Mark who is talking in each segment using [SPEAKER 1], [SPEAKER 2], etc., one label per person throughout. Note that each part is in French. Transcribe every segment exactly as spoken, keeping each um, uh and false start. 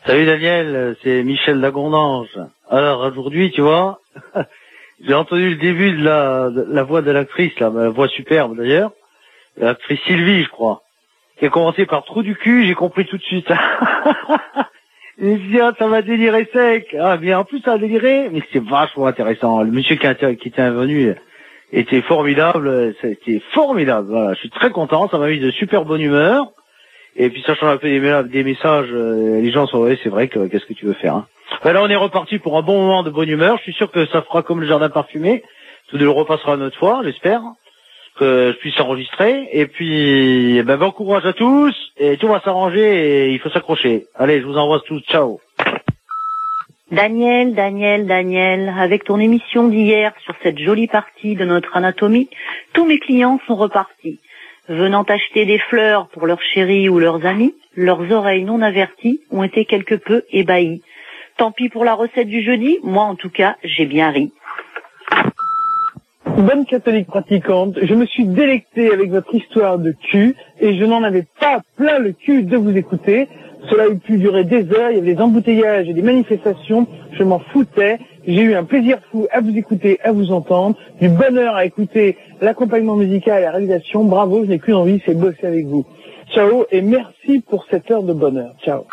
[SPEAKER 1] Salut Daniel, c'est Michel Lagondange. Alors aujourd'hui, tu vois, j'ai entendu le début de la, de la voix de l'actrice, là, la voix superbe d'ailleurs, l'actrice Sylvie, je crois, qui a commencé par trou du cul, j'ai compris tout de suite. Je me suis dit, ah, ça va délirer sec. Ah, mais en plus, ça a déliré, mais c'est vachement intéressant. Le monsieur qui, a, qui était venu était formidable, c'était formidable. Voilà, je suis très content, ça m'a mis de super bonne humeur. Et puis ça change un peu des, des messages, euh, les gens sont, ouais, c'est vrai que qu'est-ce que tu veux faire, hein. Ben là, on est reparti pour un bon moment de bonne humeur. Je suis sûr que ça fera comme le jardin parfumé. Tout le repassera une autre fois, j'espère, que je puisse enregistrer. Et puis, ben, bon courage à tous. Et tout va s'arranger et il faut s'accrocher. Allez, je vous embrasse tous. Ciao.
[SPEAKER 2] Daniel, Daniel, Daniel, avec ton émission d'hier sur cette jolie partie de notre anatomie, tous mes clients sont repartis. Venant acheter des fleurs pour leurs chéris ou leurs amis, leurs oreilles non averties ont été quelque peu ébahies. Tant pis pour la recette du jeudi, moi en tout cas, j'ai bien ri.
[SPEAKER 3] Bonne catholique pratiquante, je me suis délecté avec votre histoire de cul et je n'en avais pas plein le cul de vous écouter. Cela a pu durer des heures, il y avait des embouteillages et des manifestations, je m'en foutais. J'ai eu un plaisir fou à vous écouter, à vous entendre, du bonheur à écouter l'accompagnement musical et la réalisation. Bravo, je n'ai qu'une envie, c'est bosser avec vous. Ciao et merci pour cette heure de bonheur. Ciao.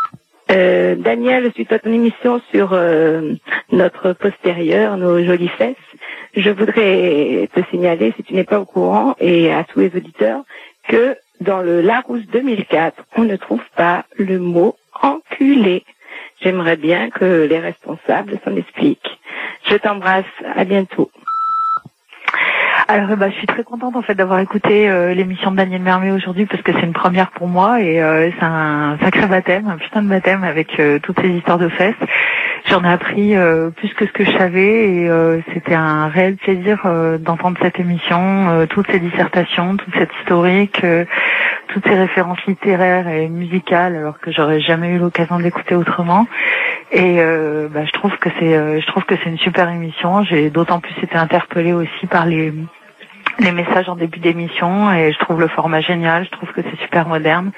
[SPEAKER 4] Euh, Daniel, suite à ton émission sur euh, notre postérieur, nos jolies fesses, je voudrais te signaler, si tu n'es pas au courant, et à tous les auditeurs, que dans le Larousse deux mille quatre, on ne trouve pas le mot enculé. J'aimerais bien que les responsables s'en expliquent. Je t'embrasse, à bientôt.
[SPEAKER 5] Alors bah, je suis très contente en fait d'avoir écouté euh, l'émission de Daniel Mermet aujourd'hui parce que c'est une première pour moi et euh, c'est un sacré baptême, un putain de baptême avec euh, toutes ces histoires de fesses. J'en ai appris euh, plus que ce que je savais et euh, c'était un réel plaisir euh, d'entendre cette émission, euh, toutes ces dissertations, toute cette historique, euh, toutes ces références littéraires et musicales alors que j'aurais jamais eu l'occasion d'écouter autrement. Et euh, bah, je trouve que c'est, euh, je trouve que c'est une super émission. J'ai d'autant plus été interpellée aussi par les les messages en début d'émission et je trouve le format génial. Je trouve que c'est super moderne.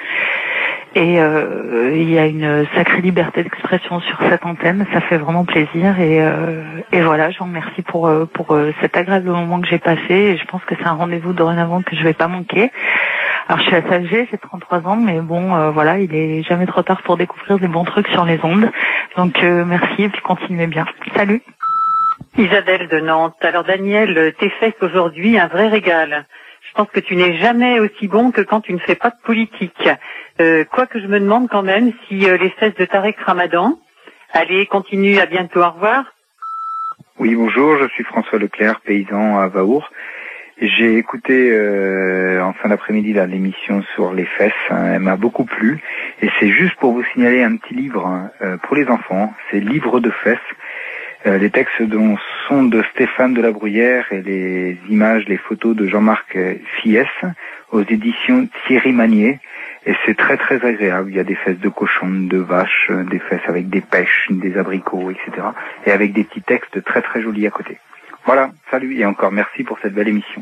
[SPEAKER 5] Et euh, il y a une sacrée liberté d'expression sur cette antenne, ça fait vraiment plaisir et, euh, et voilà, je vous remercie pour pour cet agréable moment que j'ai passé et je pense que c'est un rendez-vous dorénavant que je vais pas manquer. Alors je suis assez âgée, j'ai trente-trois ans, mais bon euh, voilà, il est jamais trop tard pour découvrir des bons trucs sur les ondes. Donc euh, merci et puis continuez bien. Salut.
[SPEAKER 6] Isabelle de Nantes. Alors Daniel, tes fesses aujourd'hui, un vrai régal. Je pense que tu n'es jamais aussi bon que quand tu ne fais pas de politique. Euh, Quoique je me demande quand même si euh, les fesses de Tarek Ramadan. Allez, continue, à bientôt, au revoir.
[SPEAKER 7] Oui, bonjour, je suis François Leclerc, paysan à Vaour. J'ai écouté euh, en fin d'après-midi là, l'émission sur les fesses, hein, elle m'a beaucoup plu. Et c'est juste pour vous signaler un petit livre hein, euh, pour les enfants, c'est Livre de fesses. Euh, les textes dont sont de Stéphane de la Bruyère et les images, les photos de Jean-Marc Fies aux éditions Thierry Magnier. Et c'est très très agréable. Il y a des fesses de cochon, de vache, des fesses avec des pêches, des abricots, et cetera. Et avec des petits textes très très jolis à côté. Voilà, salut et encore merci pour cette belle émission.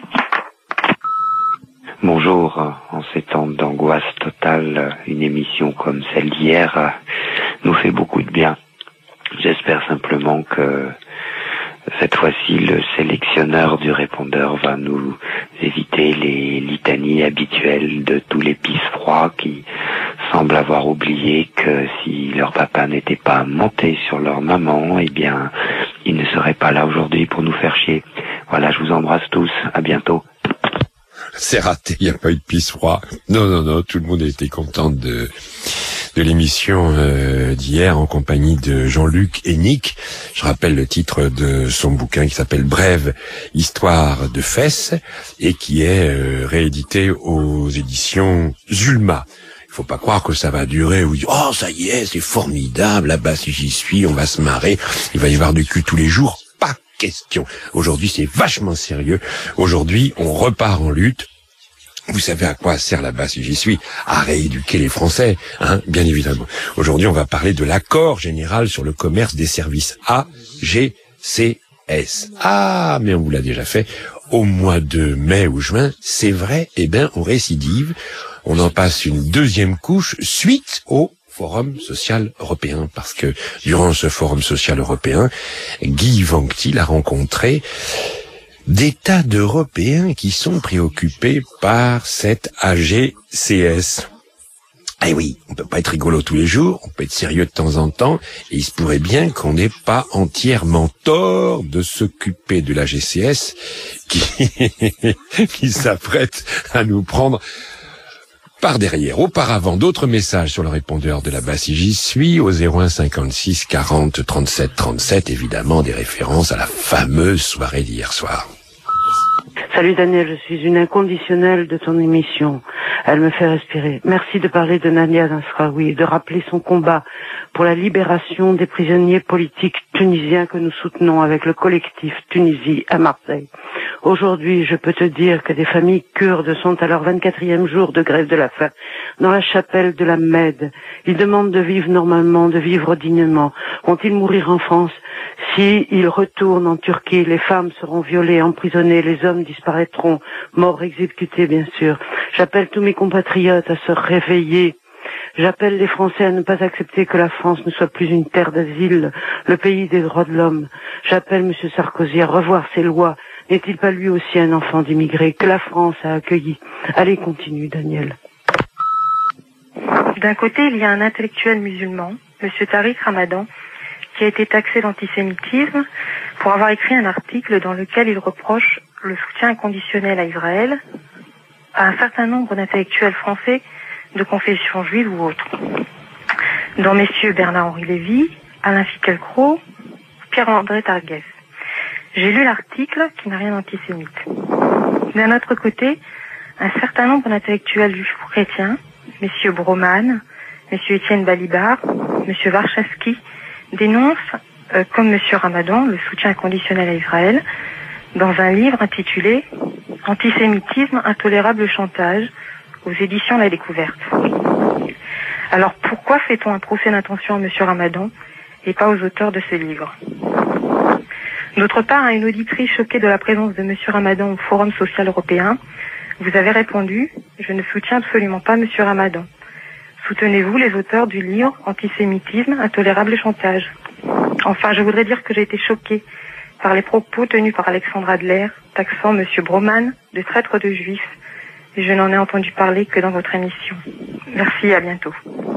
[SPEAKER 8] Bonjour, en ces temps d'angoisse totale, une émission comme celle d'hier nous fait beaucoup de bien. J'espère simplement que cette fois-ci, le sélectionneur du répondeur va nous éviter les litanies habituelles de tous les pisse-froids qui semblent avoir oublié que si leur papa n'était pas monté sur leur maman, eh bien, il ne serait pas là aujourd'hui pour nous faire chier. Voilà, je vous embrasse tous. À bientôt.
[SPEAKER 9] C'est raté, il n'y a pas eu de pisse-froid. Non, non, non, tout le monde a été content de... de l'émission euh, d'hier en compagnie de Jean-Luc Hénique. Je rappelle le titre de son bouquin qui s'appelle Brève histoire de fesses et qui est euh, réédité aux éditions Zulma. Il faut pas croire que ça va durer ou dire oh ça y est c'est formidable là-bas si j'y suis on va se marrer il va y avoir du cul tous les jours. Pas question. Aujourd'hui c'est vachement sérieux. Aujourd'hui on repart en lutte. Vous savez à quoi sert la base si j'y suis? À rééduquer les Français, hein, bien évidemment. Aujourd'hui, on va parler de l'accord général sur le commerce des services A G C S. Ah, mais on vous l'a déjà fait au mois de mai ou juin. C'est vrai, eh bien, on récidive. On en passe une deuxième couche suite au Forum social européen, parce que durant ce Forum social européen, Guy Vanctil a rencontré des tas d'Européens qui sont préoccupés par cette A G C S. Eh oui, on peut pas être rigolo tous les jours, on peut être sérieux de temps en temps, et il se pourrait bien qu'on n'ait pas entièrement tort de s'occuper de l'A G C S qui, qui s'apprête à nous prendre par derrière. Auparavant, d'autres messages sur le répondeur de la basse J'y suis au zéro un cinquante-six quarante trente-sept trente-sept, évidemment des références à la fameuse soirée d'hier soir.
[SPEAKER 10] Salut Daniel, je suis une inconditionnelle de ton émission. Elle me fait respirer. Merci de parler de Nadia Nasraoui et de rappeler son combat pour la libération des prisonniers politiques tunisiens que nous soutenons avec le collectif Tunisie à Marseille. Aujourd'hui, je peux te dire que des familles kurdes sont à leur vingt-quatrième jour de grève de la faim dans la chapelle de la Mède. Ils demandent de vivre normalement, de vivre dignement. Vont-ils mourir en France? Si ils retournent en Turquie, les femmes seront violées, emprisonnées, les hommes disparaîtront, morts exécutés bien sûr. J'appelle tous mes compatriotes à se réveiller. J'appelle les Français à ne pas accepter que la France ne soit plus une terre d'asile, le pays des droits de l'homme. J'appelle M. Sarkozy à revoir ses lois. N'est-il pas lui aussi un enfant d'immigrés que la France a accueilli? Allez, continue, Daniel.
[SPEAKER 11] D'un côté, il y a un intellectuel musulman, M. Tariq Ramadan, qui a été taxé d'antisémitisme pour avoir écrit un article dans lequel il reproche le soutien inconditionnel à Israël à un certain nombre d'intellectuels français de confession juive ou autre, dont messieurs Bernard-Henri Lévy, Alain Finkielkraut, Pierre-André Targuès. J'ai lu l'article qui n'a rien d'antisémite. D'un autre côté, un certain nombre d'intellectuels juifs chrétiens, messieurs Broman, messieurs Étienne Balibar, monsieur Warshawski, dénoncent, euh, comme monsieur Ramadan, le soutien inconditionnel à Israël, dans un livre intitulé « Antisémitisme, intolérable chantage » aux éditions La Découverte. Alors pourquoi fait-on un procès d'intention à monsieur Ramadan et pas aux auteurs de ce livre? D'autre part, à une auditrice choquée de la présence de monsieur Ramadan au Forum social européen, vous avez répondu « Je ne soutiens absolument pas monsieur Ramadan ». Soutenez-vous les auteurs du livre « Antisémitisme, intolérable chantage ». Enfin, je voudrais dire que j'ai été choquée par les propos tenus par Alexandre Adler, taxant monsieur Broman de traître de juifs. Et je n'en ai entendu parler que dans votre émission. Merci, à bientôt.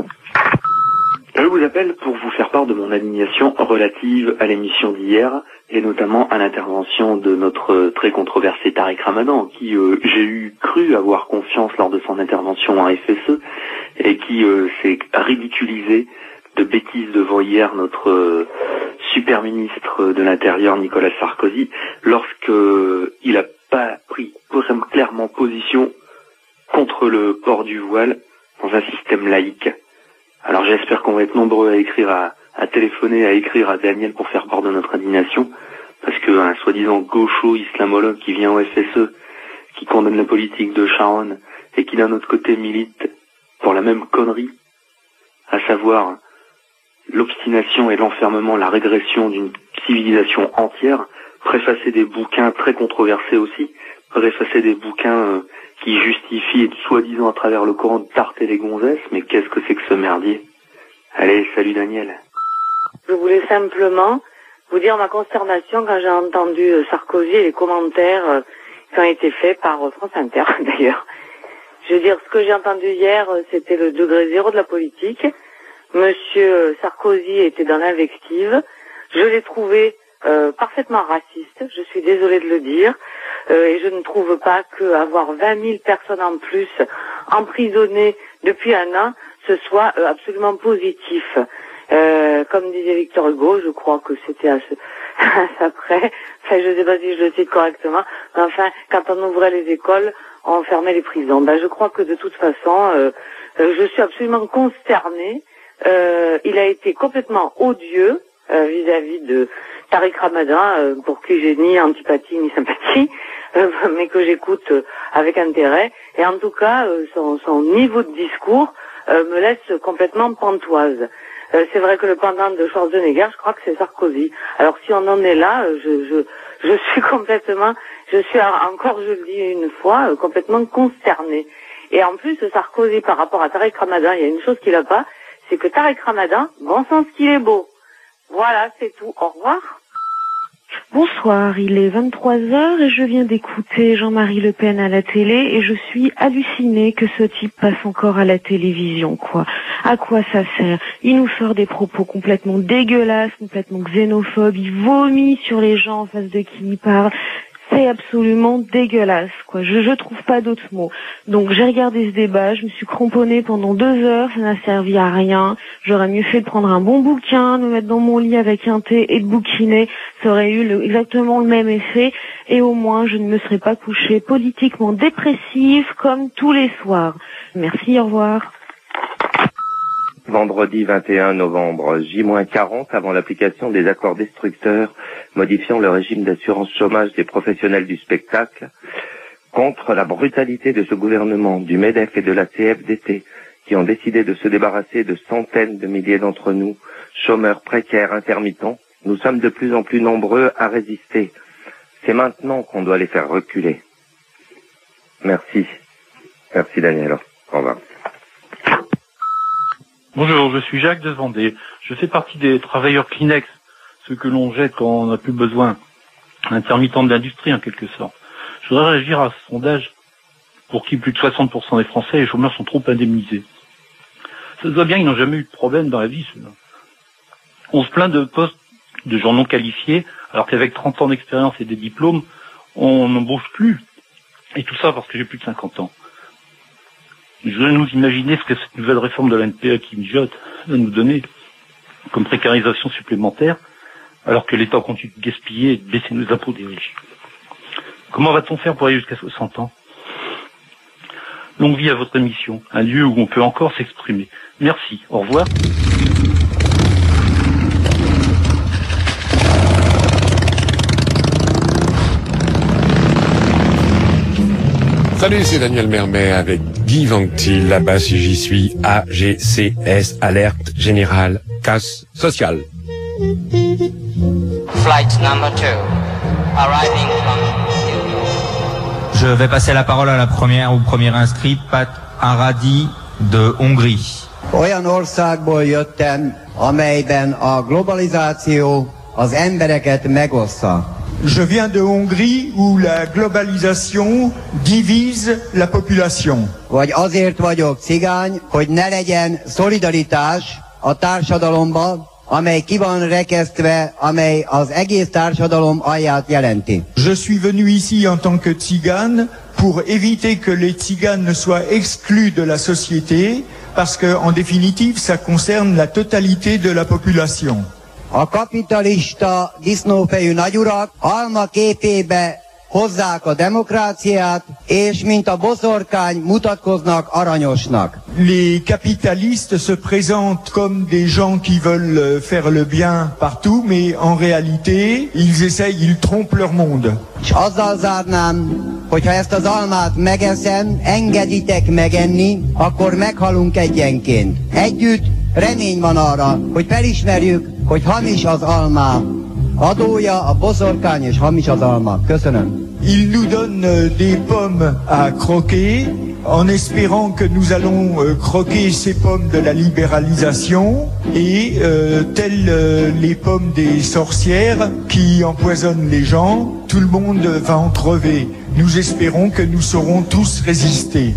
[SPEAKER 12] Je vous appelle pour vous faire part de mon indignation relative à l'émission d'hier, et notamment à l'intervention de notre très controversé Tariq Ramadan, qui euh, j'ai eu cru avoir confiance lors de son intervention en F S E, et qui euh, s'est ridiculisé de bêtises devant hier notre euh, super ministre de l'Intérieur Nicolas Sarkozy, lorsque euh, il a pas pris clairement position contre le port du voile dans un système laïque. Alors j'espère qu'on va être nombreux à écrire, à, à téléphoner, à écrire à Daniel pour faire part de notre indignation, parce qu'un soi-disant gaucho islamologue qui vient au F S E, qui condamne la politique de Sharon, et qui d'un autre côté milite pour la même connerie, à savoir l'obstination et l'enfermement, la régression d'une civilisation entière, préfacer des bouquins très controversés aussi, préfacer des bouquins euh, qui justifient, soi-disant à travers le Coran, de tarter les gonzesses, mais qu'est-ce que c'est que ce merdier? Allez, salut Daniel.
[SPEAKER 10] Je voulais simplement vous dire ma consternation quand j'ai entendu Sarkozy et les commentaires euh, qui ont été faits par euh, France Inter, d'ailleurs. Je veux dire, ce que j'ai entendu hier, euh, c'était le degré zéro de la politique. Monsieur Sarkozy était dans l'invective. Je l'ai trouvé euh, parfaitement raciste, je suis désolée de le dire. Euh, et je ne trouve pas qu'avoir vingt mille personnes en plus emprisonnées depuis un an, ce soit euh, absolument positif. Euh, comme disait Victor Hugo, je crois que c'était à, ce, à ça près, enfin je ne sais pas si je le cite correctement, mais enfin, quand on ouvrait les écoles, on fermait les prisons. Ben, je crois que de toute façon, euh, euh, je suis absolument consternée. Euh, il a été complètement odieux euh, vis-à-vis de Tariq Ramadan, euh, pour qui j'ai ni antipathie ni sympathie, euh, mais que j'écoute euh, avec intérêt. Et en tout cas, euh, son, son niveau de discours euh, me laisse complètement pantoise. Euh, c'est vrai que le pendant de Schwarzenegger, je crois que c'est Sarkozy. Alors si on en est là, euh, je, je, je suis complètement, je suis encore, je le dis une fois, euh, complètement consternée. Et en plus, Sarkozy, par rapport à Tariq Ramadan, il y a une chose qu'il n'a pas, c'est que Tariq Ramadan, bon sens qu'il est beau. Voilà, c'est tout. Au revoir.
[SPEAKER 13] Bonsoir, il est vingt-trois heures et je viens d'écouter Jean-Marie Le Pen à la télé et je suis hallucinée que ce type passe encore à la télévision, quoi. À quoi ça sert? Il nous sort des propos complètement dégueulasses, complètement xénophobes, il vomit sur les gens en face de qui il parle. C'est absolument dégueulasse, quoi. Je, je trouve pas d'autres mots. Donc j'ai regardé ce débat, je me suis cramponnée pendant deux heures, ça n'a servi à rien. J'aurais mieux fait de prendre un bon bouquin, de me mettre dans mon lit avec un thé et de bouquiner. Ça aurait eu le, exactement le même effet. Et au moins, je ne me serais pas couchée politiquement dépressive comme tous les soirs. Merci, au revoir.
[SPEAKER 14] Vendredi vingt et un novembre, J moins quarante avant l'application des accords destructeurs modifiant le régime d'assurance chômage des professionnels du spectacle, contre la brutalité de ce gouvernement, du MEDEF et de la C F D T, qui ont décidé de se débarrasser de centaines de milliers d'entre nous, chômeurs précaires, intermittents. Nous sommes de plus en plus nombreux à résister. C'est maintenant qu'on doit les faire reculer. Merci. Merci Daniel. Au revoir.
[SPEAKER 15] Bonjour, je suis Jacques de Vendée. Je fais partie des travailleurs Kleenex, ceux que l'on jette quand on n'a plus besoin, intermittents de l'industrie en quelque sorte. Je voudrais réagir à ce sondage pour qui plus de soixante pour cent des Français et les chômeurs sont trop indemnisés. Ça se voit bien, ils n'ont jamais eu de problème dans la vie, ceux-là. On se plaint de postes de gens non qualifiés, alors qu'avec trente ans d'expérience et des diplômes, on n'embauche plus. Et tout ça parce que j'ai plus de cinquante ans. Je voudrais nous imaginer ce que cette nouvelle réforme de la N P E qui mijote va nous donner comme précarisation supplémentaire, alors que l'État continue de gaspiller et de baisser nos impôts des riches. Comment va-t-on faire pour aller jusqu'à soixante ans? Longue vie à votre émission, un lieu où on peut encore s'exprimer. Merci, au revoir.
[SPEAKER 9] Salut, c'est Daniel Mermet avec Guy Vanctil, là-bas si j'y suis, A G C S, alerte générale, casse sociale.
[SPEAKER 16] Flight number two, arriving from... Je vais passer la parole à la première ou premier inscrit, Pat Aradi de Hongrie.
[SPEAKER 17] Olyan országból jöttem, amelyben a globalizáció az embereket megossza.
[SPEAKER 18] Je viens de Hongrie où la globalisation divise la population.
[SPEAKER 17] Vagy azért vagyok cigány, hogy ne legyen szolidaritás a társadalomban, amely ki van rekesztve, amely az egész társadalom alját jelenti.
[SPEAKER 18] Je suis venu ici en tant que tzigane pour éviter que les tziganes ne soient exclus de la société, parce que en définitive, ça concerne la totalité de la population.
[SPEAKER 17] A kapitalista disznófejű nagyurak alma képébe hozzák a demokráciát, és mint a boszorkány mutatkoznak aranyosnak.
[SPEAKER 18] Les capitalistes se présentent comme des gens qui veulent faire le bien partout, mais en réalité, ils essayent, ils trompent leur monde.
[SPEAKER 17] És azzal zárnám, hogyha ezt az almát megeszem, engeditek megenni, akkor meghalunk egyenként. Együtt remény van arra, hogy felismerjük, hogy hamis az alma. Adója a boszorkány és hamis az alma. Köszönöm.
[SPEAKER 18] Il nous donne des pommes à croquer en espérant que nous allons euh, croquer ces pommes de la libéralisation et euh, telles euh, les pommes des sorcières qui empoisonnent les gens, tout le monde va en crever. Nous espérons que nous saurons tous résister.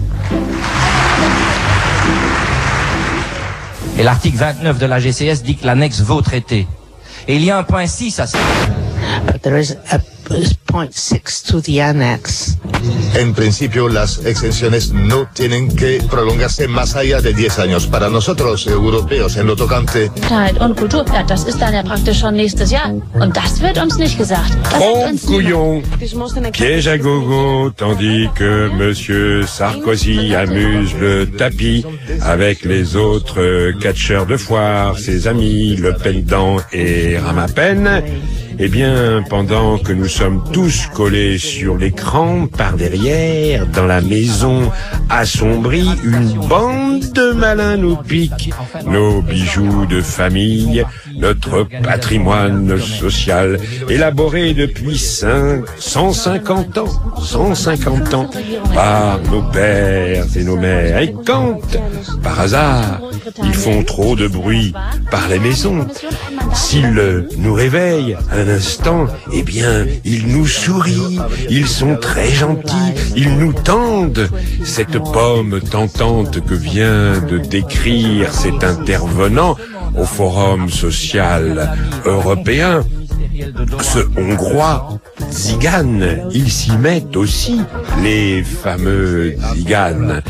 [SPEAKER 16] Et l'article vingt-neuf de la G C S dit que l'annexe va au traité. Et il y a un point six à ça.
[SPEAKER 19] Uh, there is a point six to the annex.
[SPEAKER 20] En principio, las exenciones no tienen que prolongarse más allá de diez años. Para nosotros, europeos, en lo tocante...
[SPEAKER 21] Und Kulturpferd, das ist dann ja praktisch schon nächstes Jahr. Und das wird uns nicht gesagt.
[SPEAKER 9] Oh, couillon, piège à gogo, tandis que Monsieur Sarkozy amuse le tapis avec les autres catcheurs de foire, ses amis Le Pen et Ramapen. Eh bien, pendant que nous sommes tous collés sur l'écran, par derrière, dans la maison assombrie, une bande de malins nous pique nos bijoux de famille, notre patrimoine social, élaboré depuis cent cinquante ans, cent cinquante ans, par nos pères et nos mères. Et quand, par hasard, ils font trop de bruit par les maisons, s'ils nous réveillent un instant, eh bien, ils nous sourient, ils sont très gentils, ils nous tendent cette pomme tentante que vient de décrire cet intervenant au Forum social européen. Ce Hongrois, Tziganes, ils s'y mettent aussi, les fameux Tziganes,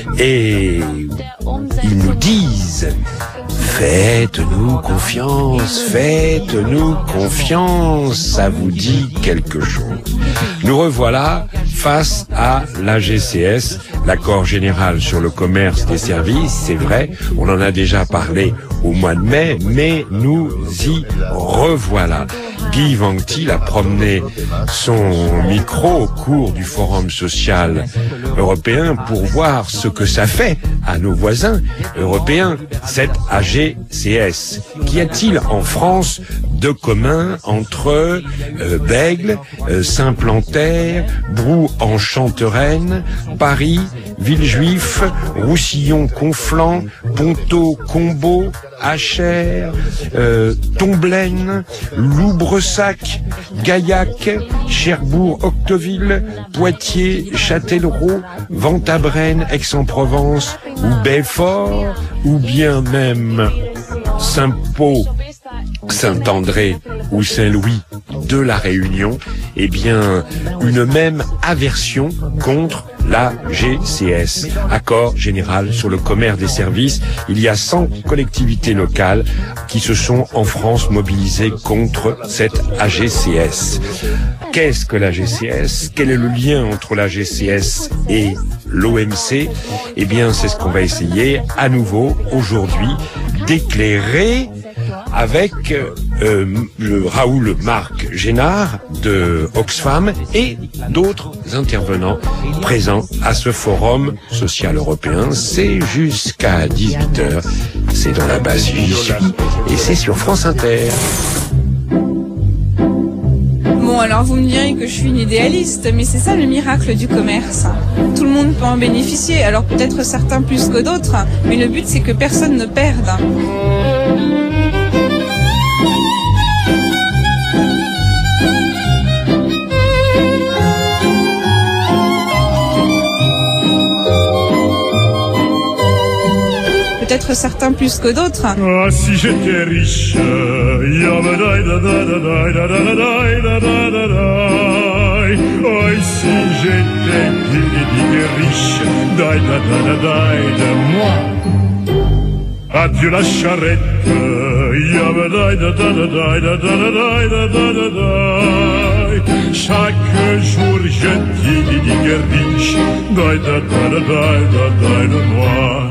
[SPEAKER 9] et ils nous disent: faites-nous confiance, faites-nous confiance, ça vous dit quelque chose. Nous revoilà face à l'A G C S, l'accord général sur le commerce des services. C'est vrai, on en a déjà parlé au mois de mai, mais nous y revoilà. Guy Vanctil a promené son micro au cours du Forum social européen pour voir ce que ça fait à nos voisins européens, cette A G C S. Qu'y a-t-il en France de commun entre euh, Bègle, euh, Saint-Plantaire, Brou-en-Chantereine, Paris, Villejuif, Roussillon-Conflans, Ponto-Combo, Achères, euh, Tomblaine, Loubressac, Gaillac, Cherbourg-Octeville, Poitiers, Châtellerault, Ventabren, Aix-en-Provence ou Belfort, ou bien même Saint-Pau, Saint-André ou Saint-Louis de la Réunion, eh bien, une même aversion contre l'A G C S, Accord général sur le commerce des services. Il y a cent collectivités locales qui se sont en France mobilisées contre cette A G C S. Qu'est-ce que l'A G C S? Quel est le lien entre l'A G C S et l'O M C? Eh bien, c'est ce qu'on va essayer à nouveau aujourd'hui d'éclairer avec euh, le Raoul Marc Génard de Oxfam et d'autres intervenants présents à ce forum social européen. C'est jusqu'à dix-huit heures, c'est dans la base J'y suis et c'est sur France Inter.
[SPEAKER 1] Bon, alors vous me direz que je suis une idéaliste, mais c'est ça le miracle du commerce. Tout le monde peut en bénéficier, alors peut-être certains plus que d'autres, mais le but c'est que personne ne perde. Peut-être certains plus que d'autres.
[SPEAKER 22] Ah, si j'étais riche, oh, si j'étais riche, de moi. Adieu la charrette, chaque jour je dis riche, de moi.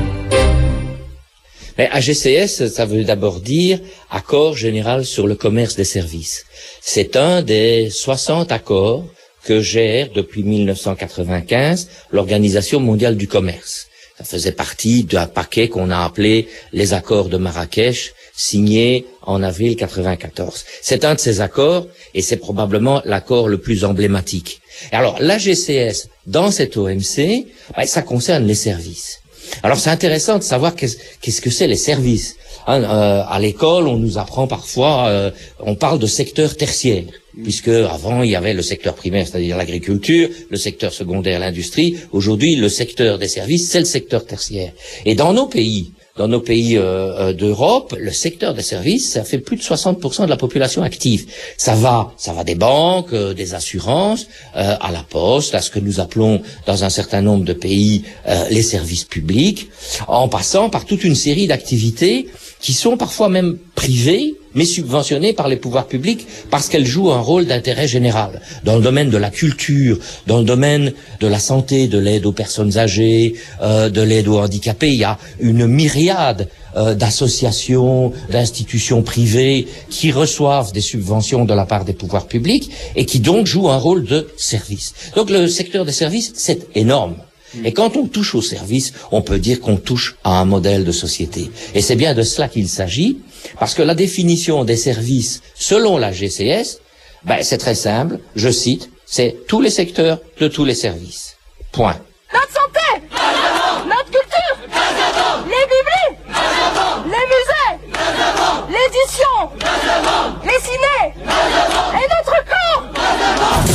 [SPEAKER 23] Mais A G C S, ça veut d'abord dire Accord général sur le commerce des services. C'est un des soixante accords que gère depuis mille neuf cent quatre-vingt-quinze l'Organisation mondiale du commerce. Ça faisait partie d'un paquet qu'on a appelé les accords de Marrakech, signés en avril quatre-vingt-quatorze. C'est un de ces accords et c'est probablement l'accord le plus emblématique. Et alors, l'A G C S, dans cet O M C, ben, ça concerne les services. Alors c'est intéressant de savoir qu'est-ce, qu'est-ce que c'est les services. Hein, euh, à l'école, on nous apprend parfois, euh, on parle de secteur tertiaire, puisque avant il y avait le secteur primaire, c'est-à-dire l'agriculture, le secteur secondaire, l'industrie. Aujourd'hui, le secteur des services, c'est le secteur tertiaire. Et dans nos pays, dans nos pays euh, d'Europe, le secteur des services, ça fait plus de soixante pour cent de la population active. Ça va, ça va des banques, euh, des assurances, euh, à la poste, à ce que nous appelons dans un certain nombre de pays euh, les services publics, en passant par toute une série d'activités qui sont parfois même privées, mais subventionnées par les pouvoirs publics parce qu'elles jouent un rôle d'intérêt général. Dans le domaine de la culture, dans le domaine de la santé, de l'aide aux personnes âgées, euh, de l'aide aux handicapés, il y a une myriade euh, d'associations, d'institutions privées qui reçoivent des subventions de la part des pouvoirs publics et qui donc jouent un rôle de service. Donc le secteur des services, c'est énorme. Et quand on touche aux services, on peut dire qu'on touche à un modèle de société. Et c'est bien de cela qu'il s'agit, parce que la définition des services selon la G C S, ben, c'est très simple, je cite, c'est tous les secteurs de tous les services. Point.
[SPEAKER 2] Notre santé, notre culture, les bibliothèques, les musées, l'édition, les cinés, et notre corps.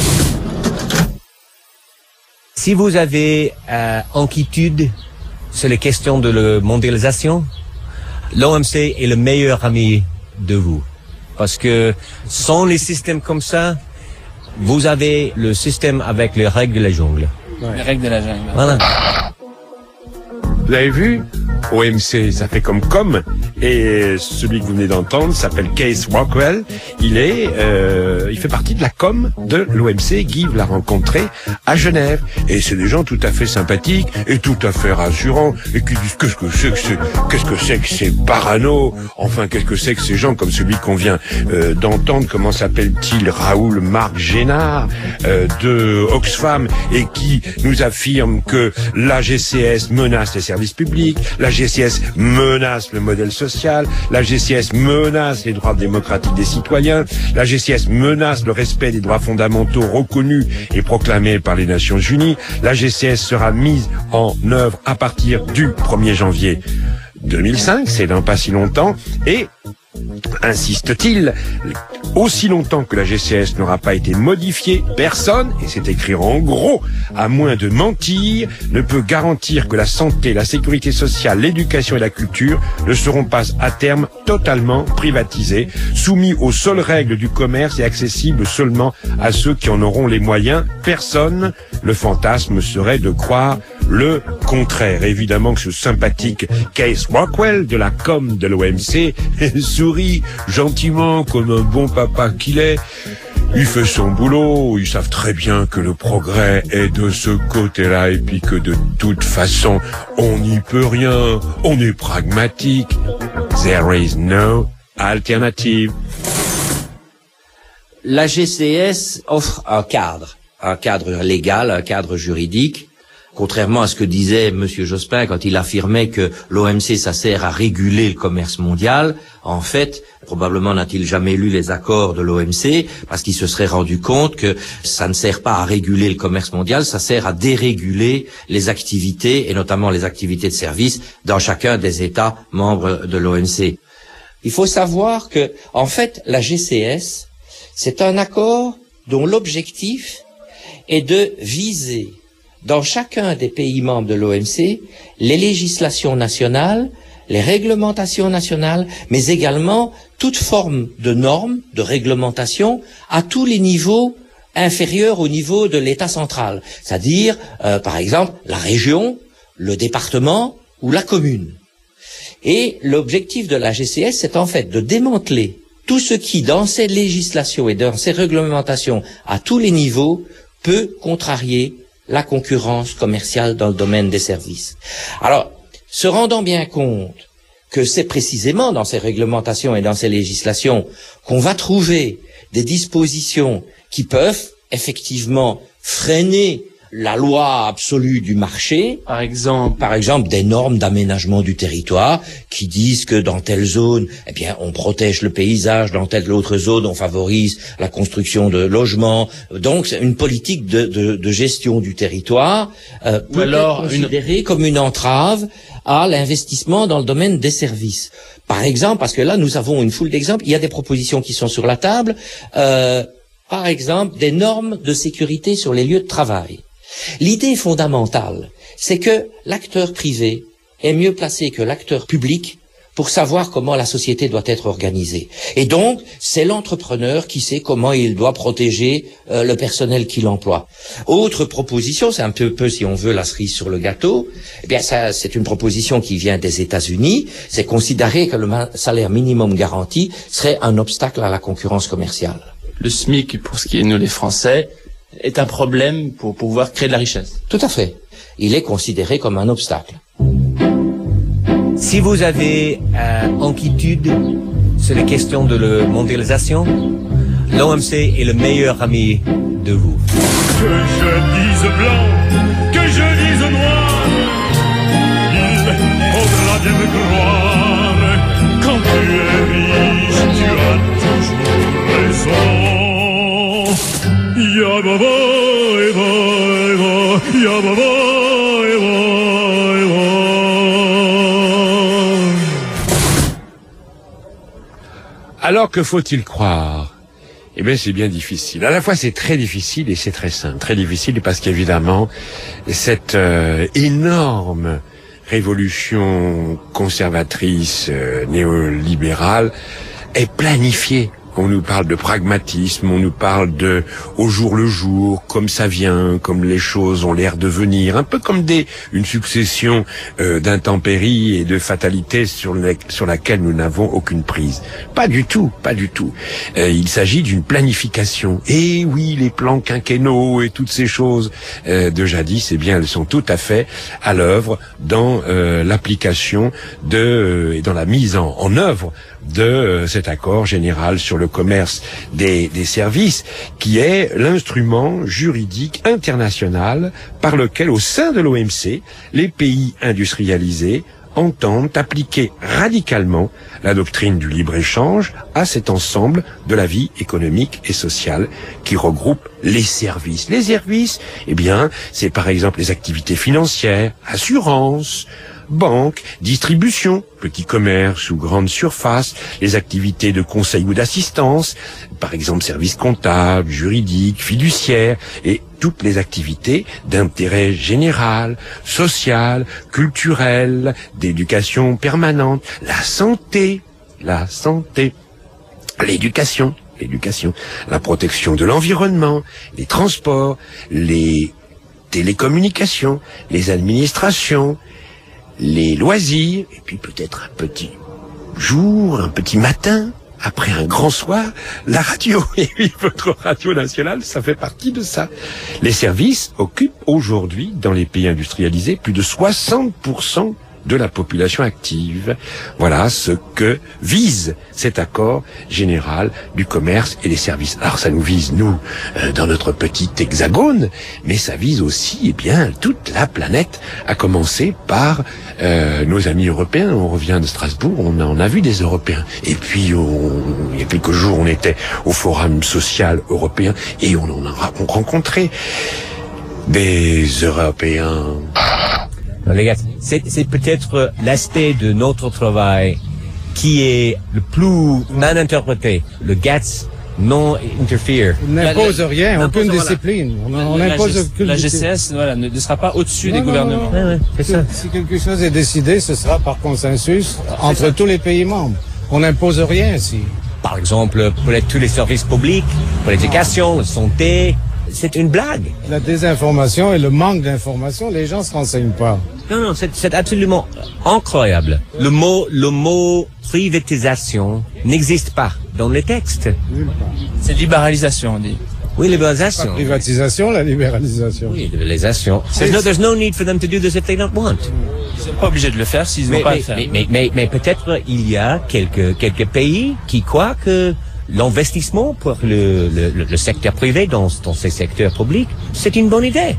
[SPEAKER 3] Si vous avez euh, inquiétude sur les questions de la mondialisation, l'O M C est le meilleur ami de vous. Parce que sans les systèmes comme ça, vous avez le système avec les règles de la jungle.
[SPEAKER 4] Ouais. Les règles de la jungle.
[SPEAKER 3] Voilà.
[SPEAKER 9] Vous avez vu? O M C, ça fait comme com, et celui que vous venez d'entendre s'appelle Kees Rockwell. Il est, euh, il fait partie de la com de l'O M C. Guy l'a rencontré à Genève, et c'est des gens tout à fait sympathiques et tout à fait rassurants, et qui disent qu'est-ce que c'est que c'est, qu'est-ce que c'est que ces parano, enfin qu'est-ce que c'est que ces gens comme celui qu'on vient euh, d'entendre, comment s'appelle-t-il, Raoul Marc Génard euh, de Oxfam, et qui nous affirme que la G C S menace les services publics, la G C S menace le modèle social, la G C S menace les droits démocratiques des citoyens, la G C S menace le respect des droits fondamentaux reconnus et proclamés par les Nations Unies. La G C S sera mise en œuvre à partir du premier janvier deux mille cinq, c'est dans pas si longtemps, et insiste-t-il, aussi longtemps que la G C S n'aura pas été modifiée, personne, et c'est écrit en gros, à moins de mentir, ne peut garantir que la santé, la sécurité sociale, l'éducation et la culture ne seront pas à terme totalement privatisées, soumis aux seules règles du commerce et accessibles seulement à ceux qui en auront les moyens. Personne, le fantasme serait de croire le contraire. Évidemment que ce sympathique Kees Rockwell de la com de l'O M C sourit gentiment comme un bon papa qu'il est. Il fait son boulot, ils savent très bien que le progrès est de ce côté-là et puis que de toute façon, on n'y peut rien, on est pragmatique. There is no alternative.
[SPEAKER 23] La G C S offre un cadre, un cadre légal, un cadre juridique. Contrairement à ce que disait Monsieur Jospin quand il affirmait que l'O M C, ça sert à réguler le commerce mondial, en fait, probablement n'a-t-il jamais lu les accords de l'O M C, parce qu'il se serait rendu compte que ça ne sert pas à réguler le commerce mondial, ça sert à déréguler les activités, et notamment les activités de service, dans chacun des États membres de l'O M C. Il faut savoir que, en fait, la G C S, c'est un accord dont l'objectif est de viser dans chacun des pays membres de l'O M C, les législations nationales, les réglementations nationales, mais également toute forme de normes, de réglementation à tous les niveaux inférieurs au niveau de l'État central, c'est-à-dire, euh, par exemple, la région, le département ou la commune. Et l'objectif de la G C S, c'est en fait de démanteler tout ce qui, dans ces législations et dans ces réglementations à tous les niveaux, peut contrarier la concurrence commerciale dans le domaine des services. Alors, se rendant bien compte que c'est précisément dans ces réglementations et dans ces législations qu'on va trouver des dispositions qui peuvent effectivement freiner la loi absolue du marché, par exemple, par exemple des normes d'aménagement du territoire qui disent que dans telle zone, eh bien, on protège le paysage, dans telle autre zone, on favorise la construction de logements. Donc, c'est une politique de, de, de gestion du territoire euh, peut être considérée une... comme une entrave à l'investissement dans le domaine des services. Par exemple, parce que là, nous avons une foule d'exemples. Il y a des propositions qui sont sur la table. Euh, par exemple, des normes de sécurité sur les lieux de travail. L'idée fondamentale, c'est que l'acteur privé est mieux placé que l'acteur public pour savoir comment la société doit être organisée. Et donc, c'est l'entrepreneur qui sait comment il doit protéger euh, le personnel qu'il emploie. Autre proposition, c'est un peu, peu, si on veut, la cerise sur le gâteau, eh bien, ça, c'est une proposition qui vient des États-Unis, c'est considérer que le salaire minimum garanti serait un obstacle à la concurrence commerciale.
[SPEAKER 4] Le SMIC, pour ce qui est nous les Français, est un problème pour pouvoir créer de la richesse.
[SPEAKER 23] Tout à fait. Il est considéré comme un obstacle.
[SPEAKER 3] Si vous avez euh, inquiétude sur les questions de la mondialisation, l'O M C est le meilleur ami de vous.
[SPEAKER 22] Que je dise blanc, que je dise noir, il faudra bien me croire. Quand tu es riche, tu as toujours raison. Ya baba, eva, eva, ya baba, eva, eva.
[SPEAKER 9] Alors que faut-il croire? Eh bien, c'est bien difficile. À la fois, c'est très difficile et c'est très simple. Très difficile parce qu'évidemment, cette euh, énorme révolution conservatrice, euh, néolibérale, est planifiée. On nous parle de pragmatisme, on nous parle de au jour le jour, comme ça vient, comme les choses ont l'air de venir, un peu comme des une succession euh, d'intempéries et de fatalités sur, les, sur laquelle nous n'avons aucune prise. Pas du tout, pas du tout. Euh, il s'agit d'une planification. Et oui, les plans quinquennaux et toutes ces choses euh, de jadis, eh bien, elles sont tout à fait à l'œuvre dans euh, l'application de euh, et dans la mise en, en œuvre de euh, cet accord général sur le commerce des, des services, qui est l'instrument juridique international par lequel, au sein de l'O M C, les pays industrialisés entendent appliquer radicalement la doctrine du libre-échange à cet ensemble de la vie économique et sociale qui regroupe les services. Les services, eh bien, c'est par exemple les activités financières, assurances, banque, distribution, petit commerce ou grande surface, les activités de conseil ou d'assistance, par exemple services comptables, juridiques, fiduciaires, et toutes les activités d'intérêt général, social, culturel, d'éducation permanente, la santé, la santé, l'éducation, l'éducation, la protection de l'environnement, les transports, les télécommunications, les administrations, les loisirs, et puis peut-être un petit jour, un petit matin, après un grand soir, la radio. Et oui, votre radio nationale, ça fait partie de ça. Les services occupent aujourd'hui, dans les pays industrialisés, plus de soixante pour cent de la population active. Voilà ce que vise cet accord général du commerce et des services. Alors ça nous vise, nous, euh, dans notre petit hexagone, mais ça vise aussi, eh bien, toute la planète, à commencer par euh, nos amis européens. On revient de Strasbourg, on a, on a vu des Européens. Et puis, on, il y a quelques jours, on était au Forum social européen et on en a rencontré des Européens.
[SPEAKER 3] Les gars, c'est, c'est peut-être l'aspect de notre travail qui est le plus mal interprété. Le GATS non interfere.
[SPEAKER 5] On n'impose rien, aucune voilà. discipline. On, on
[SPEAKER 6] la,
[SPEAKER 5] impose
[SPEAKER 6] la,
[SPEAKER 5] aucune
[SPEAKER 6] la
[SPEAKER 5] discipline.
[SPEAKER 6] G C S voilà, ne, ne sera pas au-dessus non, des non, gouvernements.
[SPEAKER 5] Non, non, non. Ouais, ouais, c'est si, ça. Si quelque chose est décidé, ce sera par consensus entre ça. tous les pays membres. On n'impose rien ici.
[SPEAKER 3] Par exemple, pour les, tous les services publics, pour l'éducation, la santé, c'est une blague.
[SPEAKER 5] La désinformation et le manque d'information, les gens ne se renseignent pas.
[SPEAKER 3] Non, non, c'est, c'est absolument incroyable. Le mot, le mot privatisation n'existe pas dans les textes.
[SPEAKER 6] C'est libéralisation, on dit.
[SPEAKER 3] Oui, libéralisation.
[SPEAKER 5] La privatisation, la libéralisation.
[SPEAKER 3] Oui, libéralisation. There's no, there's no need for them to do this if they don't want.
[SPEAKER 6] Ils sont pas obligés de le faire s'ils n'ont pas à le faire.
[SPEAKER 3] Mais, mais, mais, mais peut-être il y a quelques, quelques pays qui croient que l'investissement pour le, le, le secteur privé dans, dans ces secteurs publics, c'est une bonne idée.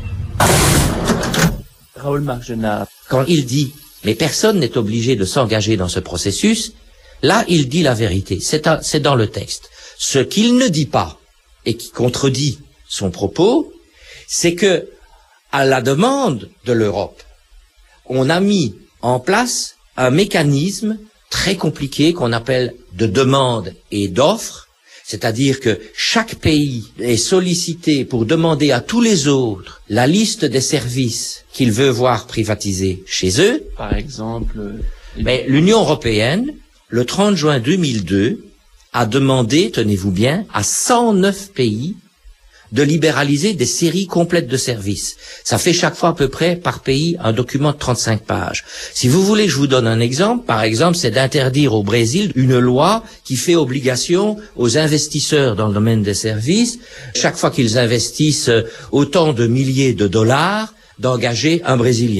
[SPEAKER 23] Raoul Margenat, quand il dit « mais personne n'est obligé de s'engager dans ce processus », là, il dit la vérité. C'est, un, c'est dans le texte. Ce qu'il ne dit pas, et qui contredit son propos, c'est que, à la demande de l'Europe, on a mis en place un mécanisme très compliqué qu'on appelle de demande et d'offre, c'est-à-dire que chaque pays est sollicité pour demander à tous les autres la liste des services qu'il veut voir privatisés chez eux.
[SPEAKER 6] Par exemple,
[SPEAKER 23] mais l'Union européenne, le trente juin deux mille deux, a demandé, tenez-vous bien, à cent neuf pays de libéraliser des séries complètes de services. Ça fait chaque fois à peu près par pays un document de trente-cinq pages. Si vous voulez, je vous donne un exemple. Par exemple, c'est d'interdire au Brésil une loi qui fait obligation aux investisseurs dans le domaine des services, chaque fois qu'ils investissent autant de milliers de dollars, d'engager un Brésilien.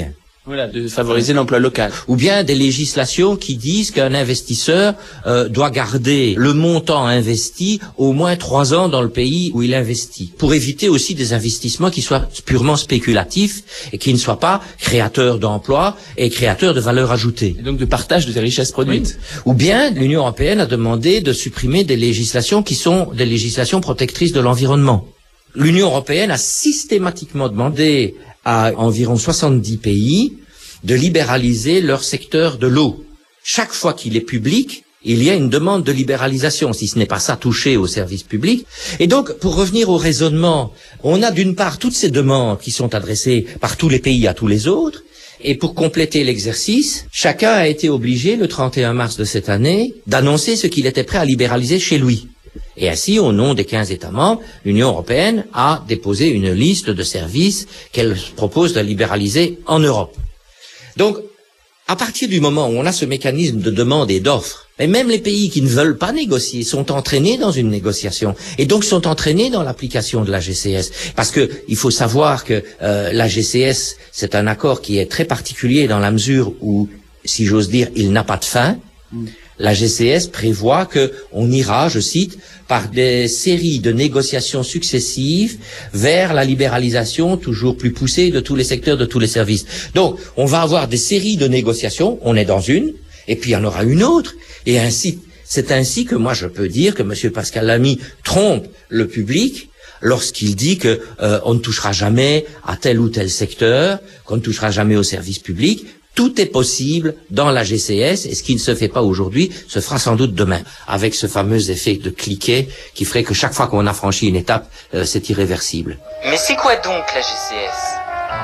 [SPEAKER 6] Voilà, de favoriser l'emploi local.
[SPEAKER 23] Ou bien des législations qui disent qu'un investisseur euh, doit garder le montant investi au moins trois ans dans le pays où il investit, pour éviter aussi des investissements qui soient purement spéculatifs et qui ne soient pas créateurs d'emplois et créateurs de valeur ajoutée.
[SPEAKER 6] Et donc de partage de ces richesses produites.
[SPEAKER 23] Oui. Ou bien l'Union européenne a demandé de supprimer des législations qui sont des législations protectrices de l'environnement. L'Union européenne a systématiquement demandé à environ soixante-dix pays de libéraliser leur secteur de l'eau. Chaque fois qu'il est public, il y a une demande de libéralisation, si ce n'est pas ça, toucher au service public. Et donc, pour revenir au raisonnement, on a d'une part toutes ces demandes qui sont adressées par tous les pays à tous les autres, et pour compléter l'exercice, chacun a été obligé, le trente et un mars de cette année, d'annoncer ce qu'il était prêt à libéraliser chez lui. Et ainsi, au nom des quinze États membres, l'Union européenne a déposé une liste de services qu'elle propose de libéraliser en Europe. Donc, à partir du moment où on a ce mécanisme de demande et d'offre, et même les pays qui ne veulent pas négocier sont entraînés dans une négociation, et donc sont entraînés dans l'application de la G C S. Parce que il faut savoir que euh, la G C S, c'est un accord qui est très particulier dans la mesure où, si j'ose dire, il n'a pas de fin. Mm. La G C S prévoit que on ira, je cite, par des séries de négociations successives vers la libéralisation toujours plus poussée de tous les secteurs, de tous les services. Donc, on va avoir des séries de négociations, on est dans une, et puis il y en aura une autre, et ainsi, c'est ainsi que moi je peux dire que M. Pascal Lamy trompe le public lorsqu'il dit que euh, on ne touchera jamais à tel ou tel secteur, qu'on ne touchera jamais au service public. Tout est possible dans la G C S, et ce qui ne se fait pas aujourd'hui se fera sans doute demain, avec ce fameux effet de cliquet qui ferait que chaque fois qu'on a franchi une étape, euh, c'est irréversible.
[SPEAKER 7] Mais c'est quoi donc la G C S?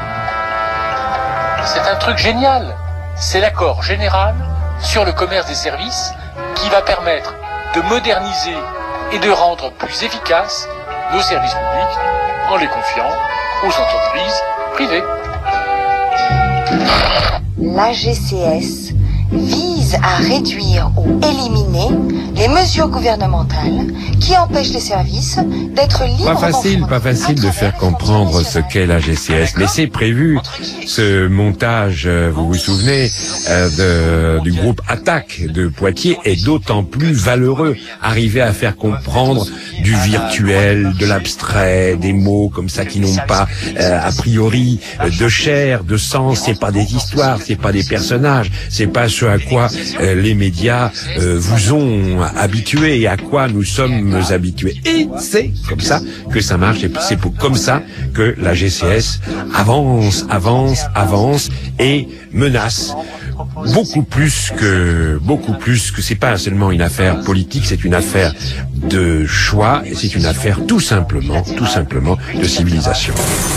[SPEAKER 7] C'est un truc génial. C'est l'accord général sur le commerce des services qui va permettre de moderniser et de rendre plus efficaces nos services publics en les confiant aux entreprises privées.
[SPEAKER 8] La G C S vise à réduire ou éliminer les mesures gouvernementales qui empêchent les services d'être librement
[SPEAKER 9] Pas facile, pas facile de faire comprendre ce qu'est la G C S, mais c'est prévu. Ce montage, vous vous souvenez, euh, de, du groupe Attaque de Poitiers est d'autant plus valeureux. Arriver à faire comprendre du virtuel, de l'abstrait, des mots comme ça qui n'ont pas euh, a priori de chair, de sens. C'est pas des histoires, c'est pas des personnages, c'est pas ce à quoi euh, les médias euh, vous ont habitué et à quoi nous sommes habitués. Et c'est comme ça que ça marche, et c'est pour, comme ça que la G C S avance, avance, avance et menace beaucoup plus que, beaucoup plus que c'est pas seulement une affaire politique, c'est une affaire de choix, et c'est une affaire tout simplement, tout simplement de civilisation.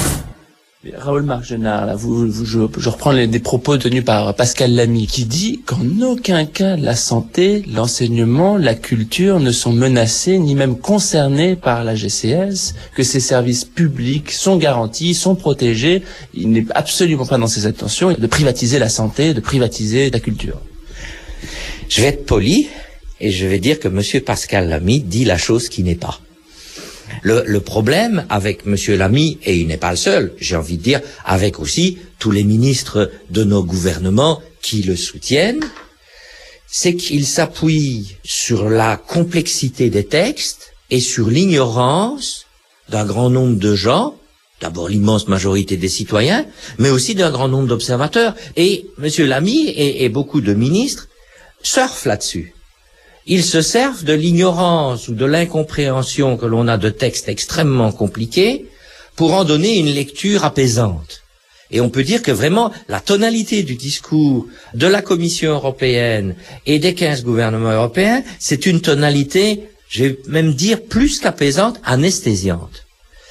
[SPEAKER 6] Raoul Margenard, là, vous, vous, je, je reprends les, des propos tenus par Pascal Lamy, qui dit qu'en aucun cas la santé, l'enseignement, la culture ne sont menacés ni même concernés par la G C S, que ces services publics sont garantis, sont protégés. Il n'est absolument pas dans ses intentions de privatiser la santé, de privatiser la culture.
[SPEAKER 23] Je vais être poli et je vais dire que M. Pascal Lamy dit la chose qui n'est pas. Le, le problème avec M. Lamy, et il n'est pas le seul, j'ai envie de dire, avec aussi tous les ministres de nos gouvernements qui le soutiennent, c'est qu'il s'appuie sur la complexité des textes et sur l'ignorance d'un grand nombre de gens, d'abord l'immense majorité des citoyens, mais aussi d'un grand nombre d'observateurs. Et M. Lamy et, et beaucoup de ministres surfent là-dessus. Ils se servent de l'ignorance ou de l'incompréhension que l'on a de textes extrêmement compliqués pour en donner une lecture apaisante. Et on peut dire que vraiment la tonalité du discours de la Commission européenne et des quinze gouvernements européens, c'est une tonalité, je vais même dire plus qu'apaisante, anesthésiante.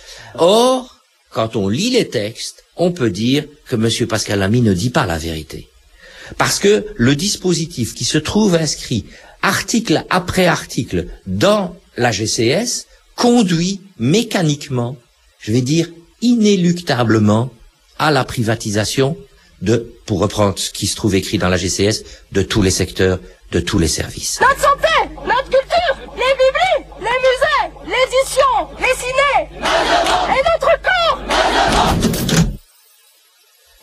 [SPEAKER 23] Or, quand on lit les textes, on peut dire que M. Pascal Lamy ne dit pas la vérité. Parce que le dispositif qui se trouve inscrit article après article dans la G C S conduit mécaniquement, je vais dire inéluctablement, à la privatisation de, pour reprendre ce qui se trouve écrit dans la G C S, de tous les secteurs, de tous les services.
[SPEAKER 2] Notre santé, notre culture, les bibliothèques, les musées, l'édition, les ciné, et notre corps.
[SPEAKER 23] Et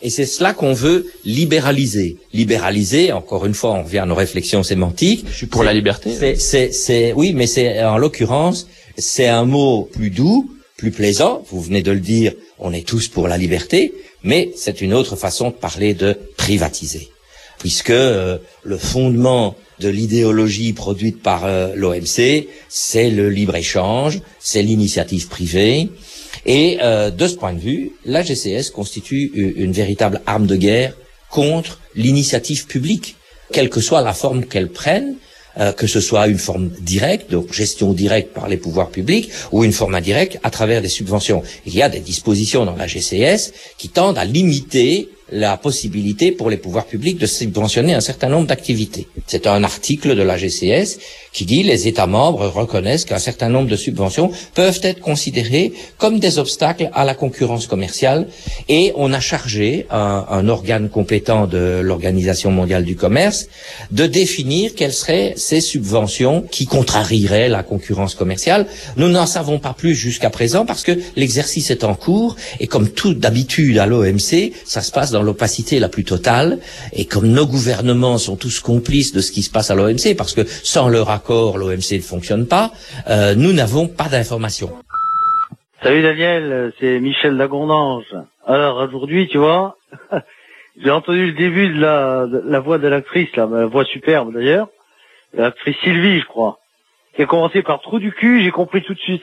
[SPEAKER 23] et c'est cela qu'on veut libéraliser. Libéraliser, encore une fois, on revient à nos réflexions sémantiques.
[SPEAKER 6] Je suis pour la liberté.
[SPEAKER 23] C'est, c'est, c'est, oui, mais c'est, en l'occurrence, c'est un mot plus doux, plus plaisant. Vous venez de le dire, on est tous pour la liberté, mais c'est une autre façon de parler de privatiser. Puisque euh, le fondement de l'idéologie produite par euh, l'O M C, c'est le libre-échange, c'est l'initiative privée. Et euh, de ce point de vue, la G C S constitue une véritable arme de guerre contre l'initiative publique, quelle que soit la forme qu'elle prenne, euh, que ce soit une forme directe, donc gestion directe par les pouvoirs publics, ou une forme indirecte à travers des subventions. Il y a des dispositions dans la G C S qui tendent à limiter la possibilité pour les pouvoirs publics de subventionner un certain nombre d'activités. C'est un article de la G C S qui dit les États membres reconnaissent qu'un certain nombre de subventions peuvent être considérées comme des obstacles à la concurrence commerciale, et on a chargé un, un organe compétent de l'Organisation mondiale du commerce de définir quelles seraient ces subventions qui contrarieraient la concurrence commerciale. Nous n'en savons pas plus jusqu'à présent parce que l'exercice est en cours, et comme tout d'habitude à l'O M C, ça se passe dans dans l'opacité la plus totale, et comme nos gouvernements sont tous complices de ce qui se passe à l'O M C, parce que sans leur accord, l'O M C ne fonctionne pas, euh, nous n'avons pas d'informations.
[SPEAKER 10] Salut Daniel, c'est Michel Lagondange. Alors aujourd'hui, tu vois, j'ai entendu le début de la, de la voix de l'actrice, là, la voix superbe d'ailleurs, l'actrice Sylvie, je crois, qui a commencé par trou du cul, j'ai compris tout de suite.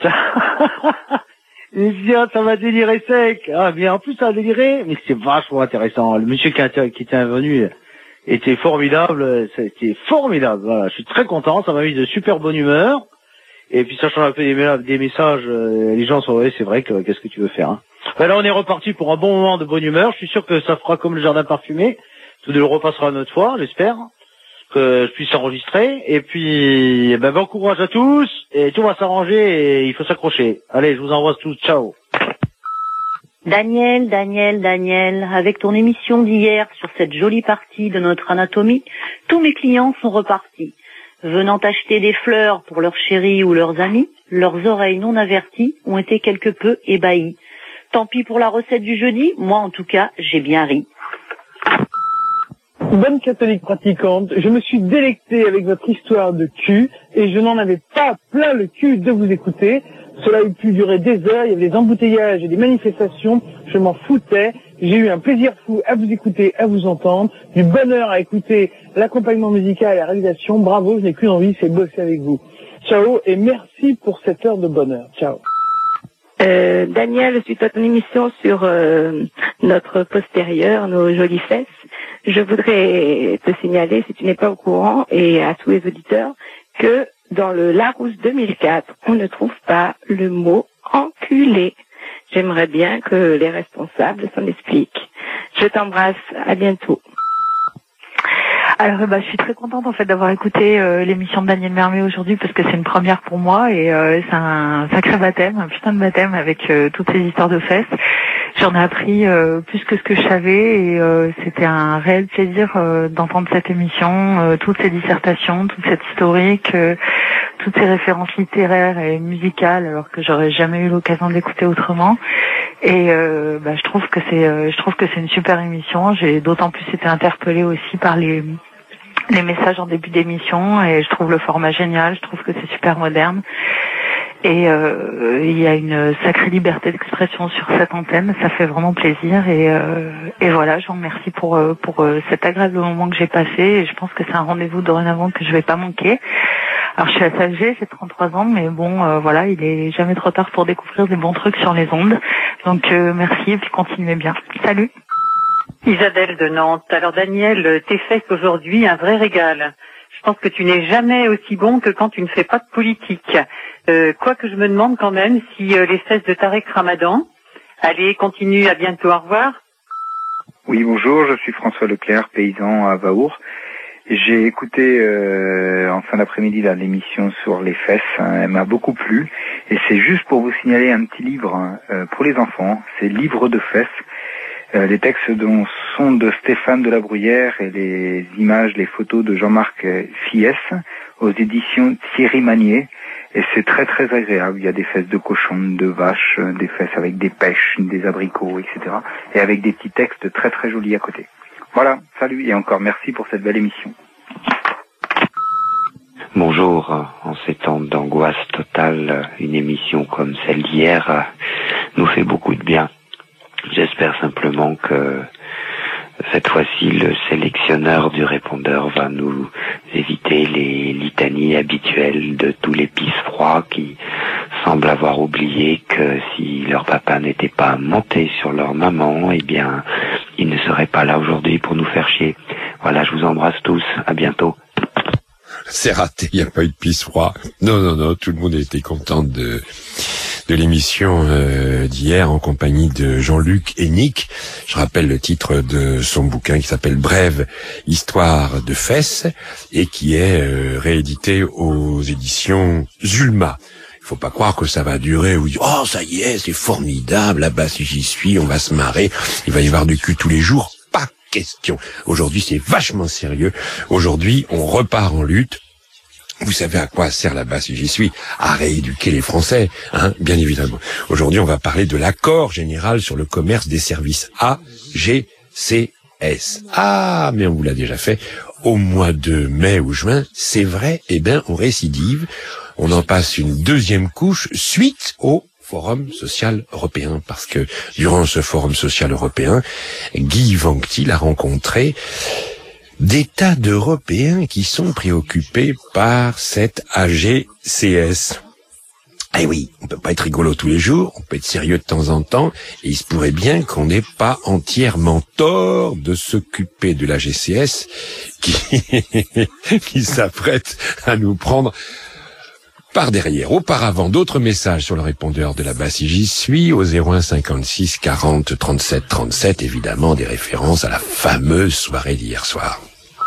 [SPEAKER 10] Et je dis, ah, ça m'a déliré sec. Ah, bien, en plus, ça a déliré, mais c'est vachement intéressant. Le monsieur qui, a, qui était venu était formidable. C'était formidable. Voilà, je suis très content. Ça m'a mis de super bonne humeur. Et puis, ça change un peu des, des messages. Les gens sont, ouais, c'est vrai que, qu'est-ce que tu veux faire, hein. Ben là, on est reparti pour un bon moment de bonne humeur. Je suis sûr que ça fera comme le jardin parfumé. Tout le repassera une autre fois, j'espère. Que je puisse enregistrer, et puis ben, bon courage à tous, et tout va s'arranger, et il faut s'accrocher. Allez, je vous envoie tous, ciao.
[SPEAKER 11] Daniel, Daniel, Daniel, avec ton émission d'hier sur cette jolie partie de notre anatomie, tous mes clients sont repartis. Venant acheter des fleurs pour leurs chéris ou leurs amis, leurs oreilles non averties ont été quelque peu ébahies. Tant pis pour la recette du jeudi, moi en tout cas, j'ai bien ri.
[SPEAKER 12] Bonne catholique pratiquante, je me suis délecté avec votre histoire de cul et je n'en avais pas plein le cul de vous écouter. Cela a pu durer des heures, il y avait des embouteillages et des manifestations, je m'en foutais. J'ai eu un plaisir fou à vous écouter, à vous entendre, du bonheur à écouter l'accompagnement musical et la réalisation. Bravo, je n'ai qu'une envie, c'est bosser avec vous. Ciao et merci pour cette heure de bonheur. Ciao.
[SPEAKER 24] Euh, Daniel, suite à ton émission sur euh, notre postérieur, nos jolies fesses, je voudrais te signaler, si tu n'es pas au courant, et à tous les auditeurs, que dans le Larousse deux mille quatre, on ne trouve pas le mot enculé. J'aimerais bien que les responsables s'en expliquent. Je t'embrasse, à bientôt.
[SPEAKER 25] Alors bah, je suis très contente en fait d'avoir écouté euh, l'émission de Daniel Mermet aujourd'hui, parce que c'est une première pour moi, et euh, c'est un sacré baptême, un putain de baptême avec euh, toutes ces histoires de fesses. J'en ai appris euh, plus que ce que je savais, et euh, c'était un réel plaisir euh, d'entendre cette émission, euh, toutes ces dissertations, toute cette historique, euh, toutes ces références littéraires et musicales, alors que j'aurais jamais eu l'occasion d'écouter autrement. Et euh, bah, je trouve que c'est, euh, je trouve que c'est une super émission. J'ai d'autant plus été interpellée aussi par les les messages en début d'émission, et je trouve le format génial. Je trouve que c'est super moderne. Et euh, il y a une sacrée liberté d'expression sur cette antenne, ça fait vraiment plaisir. Et, euh, et voilà, je vous remercie pour pour cet agréable moment que j'ai passé. Et je pense que c'est un rendez-vous dorénavant que je vais pas manquer. Alors je suis assez âgée, j'ai trente-trois ans, mais bon, euh, voilà, il est jamais trop tard pour découvrir des bons trucs sur les ondes. Donc euh, merci, et puis continuez bien. Salut.
[SPEAKER 26] Isabelle de Nantes. Alors Daniel, tes fesses aujourd'hui, un vrai régal. Je pense que tu n'es jamais aussi bon que quand tu ne fais pas de politique. Euh, Quoique je me demande quand même si euh, les fesses de Tarek Ramadan. Allez, continue, à bientôt, au revoir.
[SPEAKER 27] Oui, bonjour, je suis François Leclerc, paysan à Vaour. J'ai écouté euh, en fin d'après-midi là, l'émission sur les fesses, hein, elle m'a beaucoup plu. Et c'est juste pour vous signaler un petit livre hein, euh, pour les enfants, c'est Livre de fesses. Euh, les textes dont sont de Stéphane de la Bruyère et les images, les photos de Jean-Marc Fies aux éditions Thierry Magnier. Et c'est très très agréable. Il y a des fesses de cochon, de vaches, des fesses avec des pêches, des abricots, et cetera. Et avec des petits textes très très jolis à côté. Voilà, salut et encore merci pour cette belle émission.
[SPEAKER 13] Bonjour, en ces temps d'angoisse totale, une émission comme celle d'hier nous fait beaucoup de bien. J'espère simplement que cette fois-ci, le sélectionneur du répondeur va nous éviter les litanies habituelles de tous les pisse-froids qui semblent avoir oublié que si leur papa n'était pas monté sur leur maman, eh bien, il ne serait pas là aujourd'hui pour nous faire chier. Voilà, je vous embrasse tous. À bientôt.
[SPEAKER 9] C'est raté, il n'y a pas eu de pisse-froid. Non, non, non, tout le monde a été content de de l'émission euh, d'hier en compagnie de Jean-Luc et Nick. Je rappelle le titre de son bouquin qui s'appelle Brève histoire de fesses et qui est euh, réédité aux éditions Zulma. Il faut pas croire que ça va durer ou dire oh ça y est c'est formidable là-bas si j'y suis on va se marrer, il va y avoir du cul tous les jours. Pas question. Aujourd'hui c'est vachement sérieux. Aujourd'hui on repart en lutte. Vous savez à quoi sert la base si j'y suis? À rééduquer les Français, hein, bien évidemment. Aujourd'hui, on va parler de l'accord général sur le commerce des services, A G C S. Ah, mais on vous l'a déjà fait au mois de mai ou juin. C'est vrai, eh bien, on récidive. On en passe une deuxième couche suite au Forum social européen, parce que durant ce Forum social européen, Guy Vanctil a rencontré des tas d'Européens qui sont préoccupés par cette A G C S. Eh oui, on peut pas être rigolo tous les jours, on peut être sérieux de temps en temps, et il se pourrait bien qu'on n'ait pas entièrement tort de s'occuper de l'A G C S qui, qui s'apprête à nous prendre par derrière. Auparavant, d'autres messages sur le répondeur de la base si j'y suis, au zéro un cinquante-six quarante trente-sept trente-sept, évidemment des références à la fameuse soirée d'hier soir.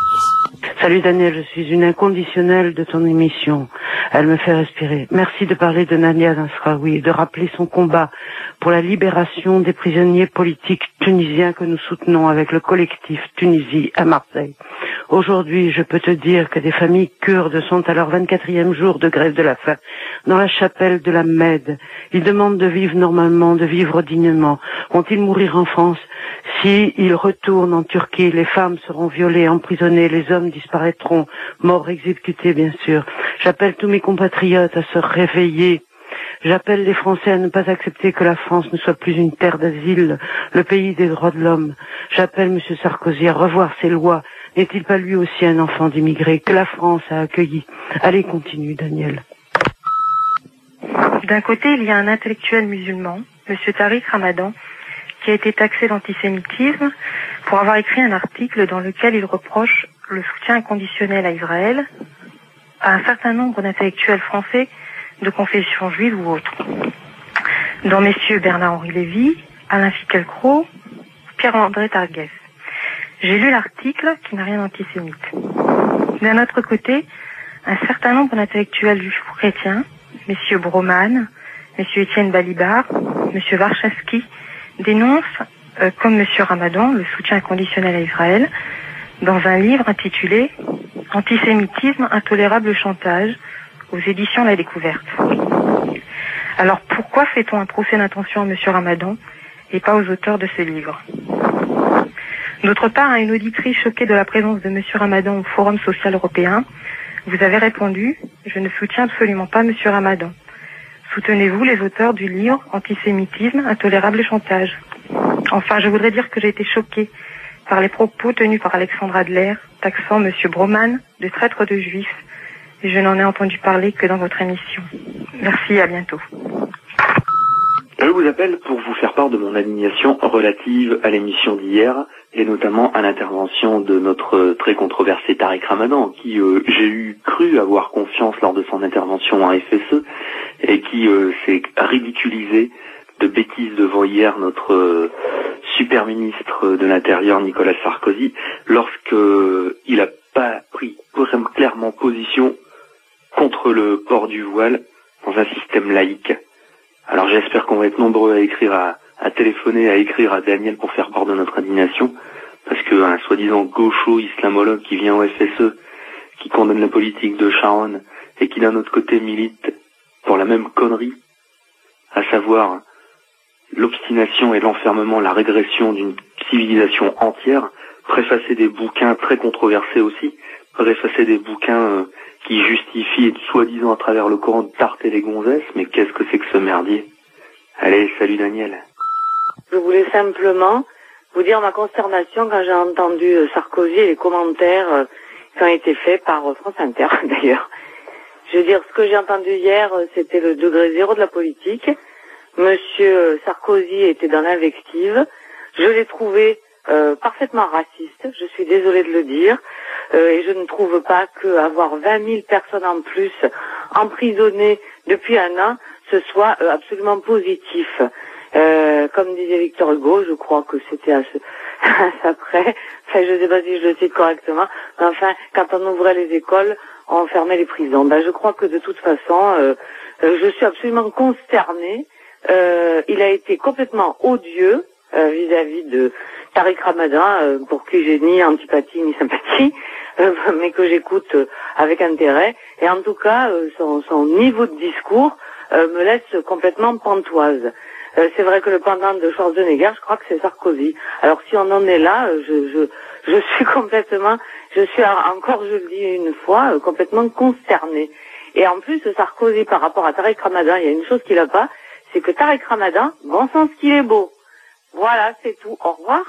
[SPEAKER 14] Salut Daniel, je suis une inconditionnelle de ton émission. Elle me fait respirer. Merci de parler de Nadia Nasraoui et de rappeler son combat pour la libération des prisonniers politiques tunisiens que nous soutenons avec le collectif Tunisie à Marseille. Aujourd'hui, je peux te dire que des familles kurdes sont à leur vingt-quatrième jour de grève de la faim dans la chapelle de la Mède. Ils demandent de vivre normalement, de vivre dignement. Vont-ils mourir en France? Si ils retournent en Turquie, les femmes seront violées, emprisonnées, les hommes disparaîtront, morts exécutés bien sûr. J'appelle tous mes compatriotes à se réveiller. J'appelle les Français à ne pas accepter que la France ne soit plus une terre d'asile, le pays des droits de l'homme. J'appelle M. Sarkozy à revoir ses lois. N'est-il pas lui aussi un enfant d'immigrés que la France a accueilli? Allez, continue, Daniel.
[SPEAKER 15] D'un côté, il y a un intellectuel musulman, M. Tariq Ramadan, qui a été taxé d'antisémitisme pour avoir écrit un article dans lequel il reproche le soutien inconditionnel à Israël à un certain nombre d'intellectuels français de confession juive ou autre, dont messieurs Bernard-Henri Lévy, Alain Finkielkraut, Pierre-André Targuès. J'ai lu l'article qui n'a rien d'antisémite. D'un autre côté, un certain nombre d'intellectuels juifs chrétiens, messieurs Broman, messieurs Étienne Balibar, monsieur Warshawski, dénoncent, euh, comme monsieur Ramadan, le soutien inconditionnel à Israël, dans un livre intitulé « Antisémitisme, intolérable chantage » aux éditions La Découverte. Alors pourquoi fait-on un procès d'intention à monsieur Ramadan et pas aux auteurs de ce livre? D'autre part, à une auditrice choquée de la présence de monsieur Ramadan au Forum social européen, vous avez répondu « Je ne soutiens absolument pas monsieur Ramadan. Soutenez-vous les auteurs du livre « Antisémitisme, intolérable chantage ». Enfin, je voudrais dire que j'ai été choquée par les propos tenus par Alexandre Adler, taxant monsieur Broman de traître de juifs. Et je n'en ai entendu parler que dans votre émission. Merci, à bientôt.
[SPEAKER 16] Je vous appelle pour vous faire part de mon indignation relative à l'émission d'hier, et notamment à l'intervention de notre très controversé Tariq Ramadan, qui euh, j'ai eu cru avoir confiance lors de son intervention en F S E, et qui euh, s'est ridiculisé de bêtises devant hier notre euh, super ministre de l'Intérieur Nicolas Sarkozy, lorsque euh, il a pas pris clairement position contre le port du voile dans un système laïque. Alors j'espère qu'on va être nombreux à écrire, à, à téléphoner, à écrire à Daniel pour faire part de notre indignation, parce qu'un soi-disant gaucho islamologue qui vient au F S E, qui condamne la politique de Sharon, et qui d'un autre côté milite la même connerie, à savoir l'obstination et l'enfermement, la régression d'une civilisation entière, préfacer des bouquins très controversés aussi, préfacer des bouquins euh, qui justifient, soi-disant à travers le Coran, de tarter les gonzesses, mais qu'est-ce que c'est que ce merdier? Allez, salut Daniel.
[SPEAKER 14] Je voulais simplement vous dire ma consternation quand j'ai entendu Sarkozy et les commentaires euh, qui ont été faits par euh, France Inter, d'ailleurs. Je veux dire, ce que j'ai entendu hier, euh, c'était le degré zéro de la politique. Monsieur Sarkozy était dans l'invective. Je l'ai trouvé euh, parfaitement raciste, je suis désolée de le dire, euh, et je ne trouve pas qu'avoir vingt mille personnes en plus emprisonnées depuis un an, ce soit euh, absolument positif. Euh, comme disait Victor Hugo, je crois que c'était à, ce, à ça près, enfin je ne sais pas si je le cite correctement, mais enfin, quand on ouvrait les écoles, on fermait les prisons. Ben, je crois que de toute façon, euh, euh, je suis absolument consternée. Euh, il a été complètement odieux euh, vis-à-vis de Tariq Ramadan, euh, pour qui j'ai ni antipathie ni sympathie, euh, mais que j'écoute euh, avec intérêt. Et en tout cas, euh, son, son niveau de discours euh, me laisse complètement pantoise. Euh, c'est vrai que le pendant de Schwarzenegger, je crois que c'est Sarkozy. Alors si on en est là, euh, je, je, je suis complètement, je suis encore, je le dis une fois, euh, complètement consternée. Et en plus, Sarkozy par rapport à Tariq Ramadan, il y a une chose qu'il n'a pas, c'est que Tariq Ramadan, bon sens qu'il est beau. Voilà, c'est tout. Au revoir.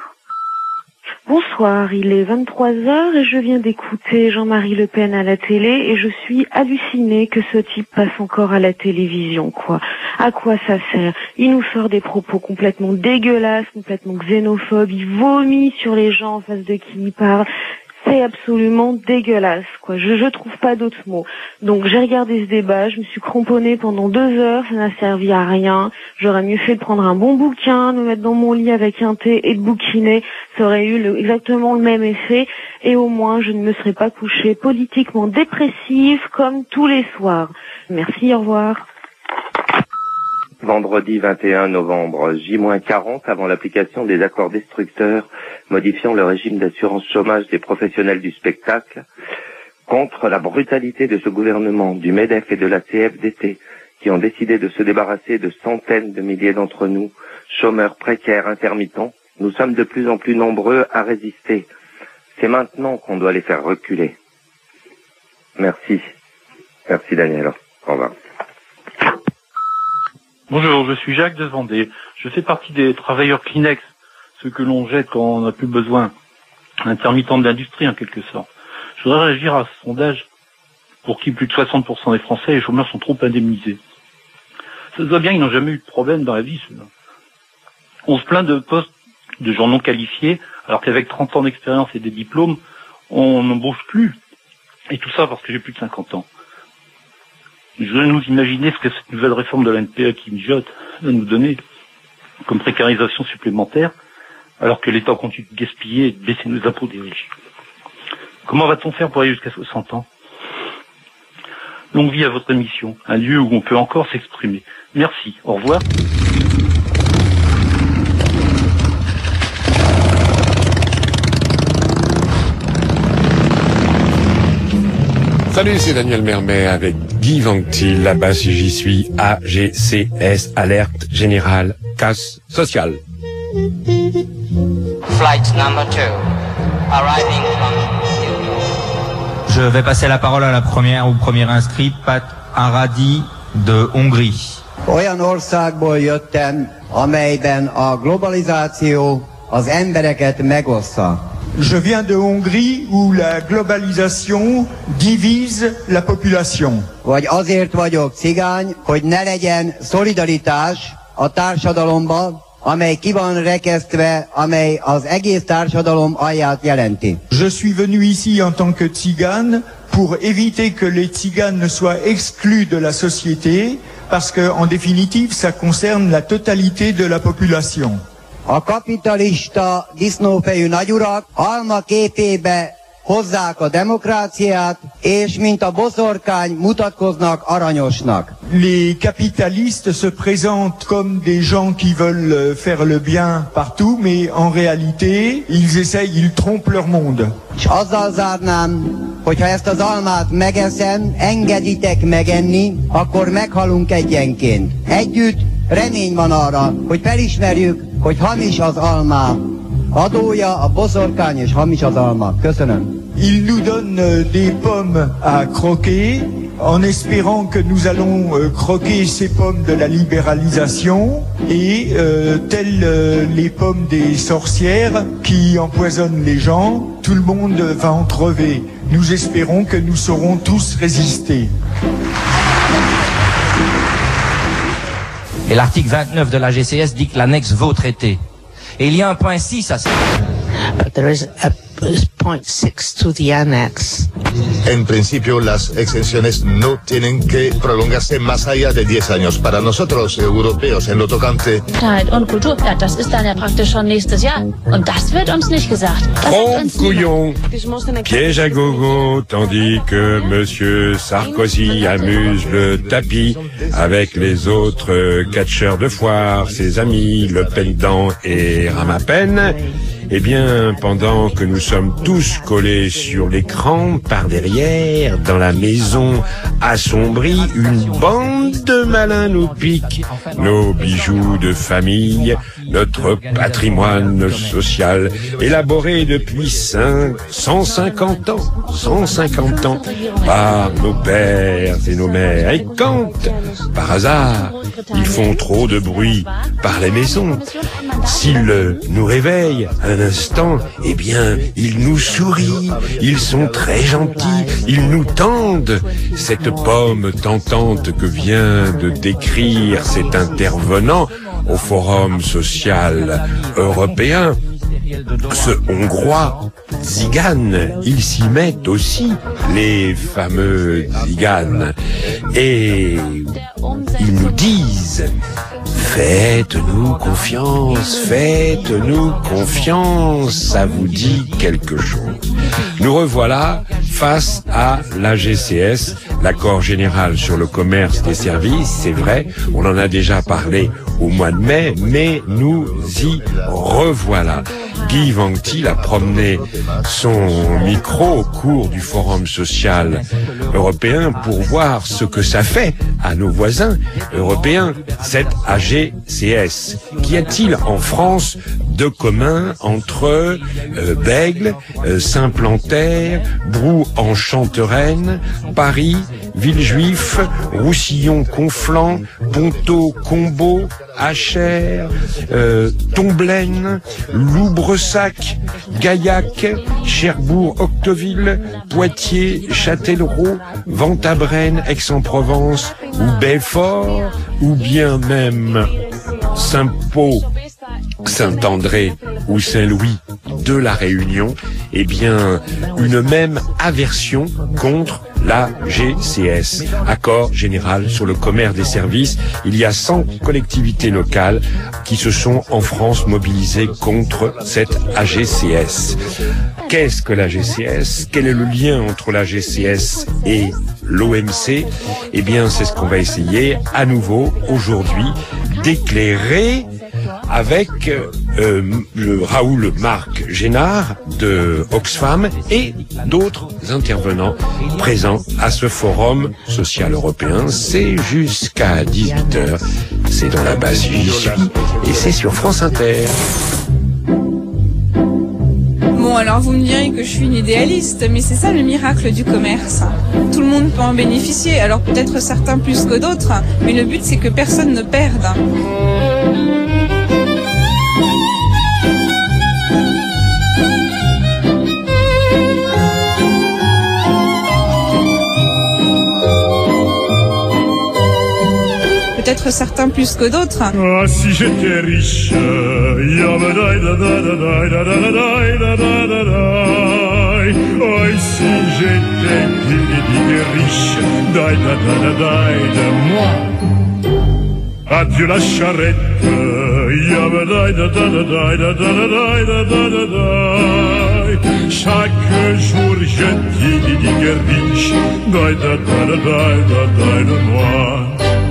[SPEAKER 1] Bonsoir, il est vingt-trois heures et je viens d'écouter Jean-Marie Le Pen à la télé et je suis hallucinée que ce type passe encore à la télévision, quoi. À quoi ça sert? Il nous sort des propos complètement dégueulasses, complètement xénophobes, il vomit sur les gens en face de qui il parle. C'est absolument dégueulasse, quoi. Je, je trouve pas d'autres mots. Donc j'ai regardé ce débat, je me suis cramponnée pendant deux heures, ça n'a servi à rien. J'aurais mieux fait de prendre un bon bouquin, de me mettre dans mon lit avec un thé et de bouquiner. Ça aurait eu le, exactement le même effet. Et au moins, je ne me serais pas couchée politiquement dépressive comme tous les soirs. Merci, au revoir.
[SPEAKER 4] Vendredi vingt et un novembre, J moins quarante avant l'application des accords destructeurs modifiant le régime d'assurance chômage des professionnels du spectacle, contre la brutalité de ce gouvernement, du MEDEF et de la C F D T, qui ont décidé de se débarrasser de centaines de milliers d'entre nous, chômeurs précaires, intermittents. Nous sommes de plus en plus nombreux à résister. C'est maintenant qu'on doit les faire reculer. Merci. Merci Daniel. Au revoir.
[SPEAKER 17] Bonjour, je suis Jacques de Vendée. Je fais partie des travailleurs Kleenex, ceux que l'on jette quand on n'a plus besoin, intermittent de l'industrie en quelque sorte. Je voudrais réagir à ce sondage pour qui plus de soixante pour cent des Français et les chômeurs sont trop indemnisés. Ça se voit bien, ils n'ont jamais eu de problème dans la vie, ceux-là. On se plaint de postes de gens non qualifiés, alors qu'avec trente ans d'expérience et des diplômes, on n'embauche plus. Et tout ça parce que j'ai plus de cinquante ans. Je voudrais nous imaginer ce que cette nouvelle réforme de la N P E qui mijote va nous donner comme précarisation supplémentaire, alors que l'État continue de gaspiller et de baisser nos impôts des riches. Comment va-t-on faire pour aller jusqu'à soixante ans? Longue vie à votre émission, un lieu où on peut encore s'exprimer. Merci, au revoir.
[SPEAKER 9] Salut, c'est Daniel Mermet avec Guy Vanctil, là-bas si j'y suis, A G C S, Alerte Générale, Casse Sociale.
[SPEAKER 18] Flight number two, arriving from...
[SPEAKER 19] Je vais passer la parole à la première ou première inscrite, Pat Aradi de Hongrie.
[SPEAKER 20] Olyan országból jöttem, amelyben a globalizáció az embereket megossza.
[SPEAKER 21] Je viens de Hongrie où la globalisation divise la population.
[SPEAKER 20] Vagy azért vagyok cigány, hogy ne legyen szolidaritás a társadalomban, amely ki van rekesztve, amely az egész társadalom alját jelenti.
[SPEAKER 21] Je suis venu ici en tant que tzigane pour éviter que les tziganes ne soient exclus de la société, parce que, en définitive, ça concerne la totalité de la population.
[SPEAKER 20] A kapitalista disznófejű nagyurak alma képébe hozzák a demokráciát, és mint a boszorkány mutatkoznak aranyosnak.
[SPEAKER 21] Les capitalistes se présentent comme des gens qui veulent faire le bien partout, mais en réalité, ils essayent, ils trompent leur monde.
[SPEAKER 20] És azzal zárnám, hogyha ezt az almát megeszem, engeditek megenni, akkor meghalunk egyenként. Együtt remény van arra, hogy felismerjük, hogy hamis az alma. Adója a boszorkány és hamis az alma. Köszönöm.
[SPEAKER 21] Ils nous donnent des pommes à croquer, en espérant que nous allons euh, croquer ces pommes de la libéralisation, et euh, telles euh, les pommes des sorcières qui empoisonnent les gens, tout le monde va en crever. Nous espérons que nous saurons tous résister.
[SPEAKER 19] Et l'article vingt-neuf de l'A G C S dit que l'annexe vaut traité. Et il y a un point six à ça.
[SPEAKER 2] But there is a point six to the annex.
[SPEAKER 3] En principio, las exenciones no tienen que prolongarse más allá de diez años. Para nosotros, europeos, en lo tocante...
[SPEAKER 5] Und Kultur, ja, das ist dann ja praktisch schon nächstes Jahr. Und das wird uns nicht gesagt.
[SPEAKER 9] Trompe couillon, piège à gogo, tandis que Monsieur Sarkozy amuse le tapis avec les autres catcheurs de foire, ses amis Le Pen et Ramapen. Eh bien, pendant que nous sommes tous collés sur l'écran, par derrière, dans la maison assombrie, une bande de malins nous pique nos bijoux de famille, notre patrimoine social, élaboré depuis cent cinquante ans, cent cinquante ans, par nos pères et nos mères. Et quand, par hasard, ils font trop de bruit par les maisons, s'ils nous réveillent un instant, eh bien, ils nous sourient, ils sont très gentils, ils nous tendent cette pomme tentante que vient de décrire cet intervenant au Forum social européen. Ce Hongrois Zigane, ils s'y mettent aussi, les fameux Ziganes, et ils nous disent: faites-nous confiance, faites-nous confiance, ça vous dit quelque chose. Nous revoilà face à l'A G C S, l'accord général sur le commerce des services, c'est vrai, on en a déjà parlé au mois de mai, mais nous y revoilà. Guy Vantil a promené son micro au cours du Forum social européen pour voir ce que ça fait à nos voisins européens, cette A G C S. Qu'y a-t-il en France de commun entre euh, Bègle, euh, Saint-Plantaire, Brou-en-Chantereine, Paris, Villejuif, Roussillon-Conflans, Ponto-Combo, Achères, euh, Tomblaine, Loubressac, Gaillac, Cherbourg-Octeville, Poitiers, Châtellerault, Ventabren, Aix-en-Provence ou Belfort, ou bien même Saint-Pau, Saint-André ou Saint-Louis de la Réunion, eh bien, une même aversion contre l'A G C S, Accord général sur le commerce des services. Il y a cent collectivités locales qui se sont en France mobilisées contre cette A G C S. Qu'est-ce que l'A G C S? Quel est le lien entre l'A G C S et l'O M C? Eh bien, c'est ce qu'on va essayer à nouveau aujourd'hui d'éclairer avec euh, le Raoul Marc Génard de Oxfam et d'autres intervenants présents à ce forum social européen. C'est jusqu'à dix-huit heures, c'est dans la base J'y suis et c'est sur France Inter.
[SPEAKER 6] Bon, alors vous me direz que je suis une idéaliste, mais c'est ça le miracle du commerce. Tout le monde peut en bénéficier, alors peut-être certains plus que d'autres, mais le but c'est que personne ne perde. Peut-être certains plus que d'autres.
[SPEAKER 7] Ah, si j'étais riche, oh, si j'étais riche, de moi. Adieu la charrette, chaque jour je digue riche, dai da da da dai da dai de moi.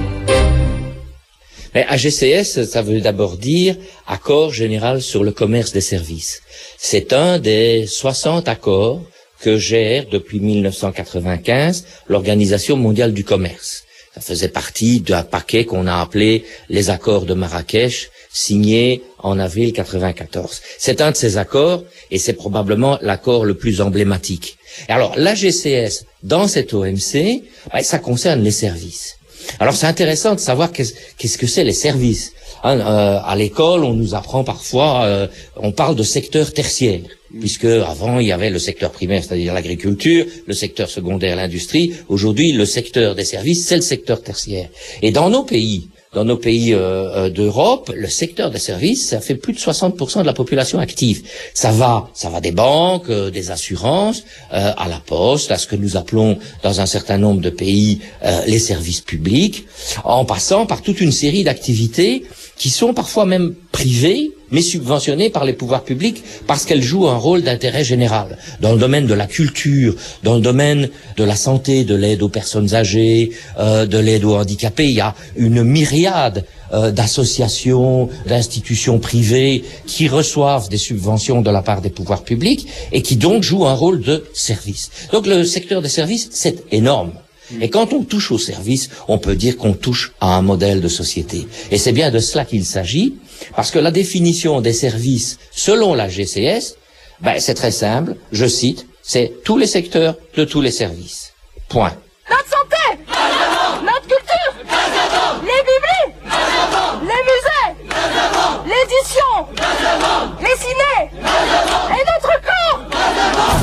[SPEAKER 8] Mais A G C S, ça veut d'abord dire Accord général sur le commerce des services. C'est un des soixante accords que gère depuis mille neuf cent quatre-vingt-quinze l'Organisation mondiale du commerce. Ça faisait partie d'un paquet qu'on a appelé les accords de Marrakech, signés en avril quatre-vingt-quatorze. C'est un de ces accords et c'est probablement l'accord le plus emblématique. Et alors, l'A G C S, dans cet O M C, ben, ça concerne les services. Alors c'est intéressant de savoir qu'est-ce, qu'est-ce que c'est les services. Hein, euh, à l'école, on nous apprend parfois, euh, on parle de secteur tertiaire, puisque avant il y avait le secteur primaire, c'est-à-dire l'agriculture, le secteur secondaire, l'industrie. Aujourd'hui, le secteur des services, c'est le secteur tertiaire. Et dans nos pays, dans nos pays euh, d'Europe, le secteur des services, ça fait plus de soixante pour cent de la population active. Ça va, ça va des banques, euh, des assurances, euh, à la poste, à ce que nous appelons dans un certain nombre de pays euh, les services publics, en passant par toute une série d'activités qui sont parfois même privées, mais subventionnées par les pouvoirs publics parce qu'elles jouent un rôle d'intérêt général. Dans le domaine de la culture, dans le domaine de la santé, de l'aide aux personnes âgées, euh, de l'aide aux handicapés, il y a une myriade euh, d'associations, d'institutions privées qui reçoivent des subventions de la part des pouvoirs publics et qui donc jouent un rôle de service. Donc le secteur des services, c'est énorme. Et quand on touche aux services, on peut dire qu'on touche à un modèle de société. Et c'est bien de cela qu'il s'agit, parce que la définition des services selon la G C S, ben, c'est très simple, je cite, c'est tous les secteurs de tous les services. Point.
[SPEAKER 10] Notre santé, notre culture, les bibliothèques, les musées, l'édition, les cinés, et notre corps.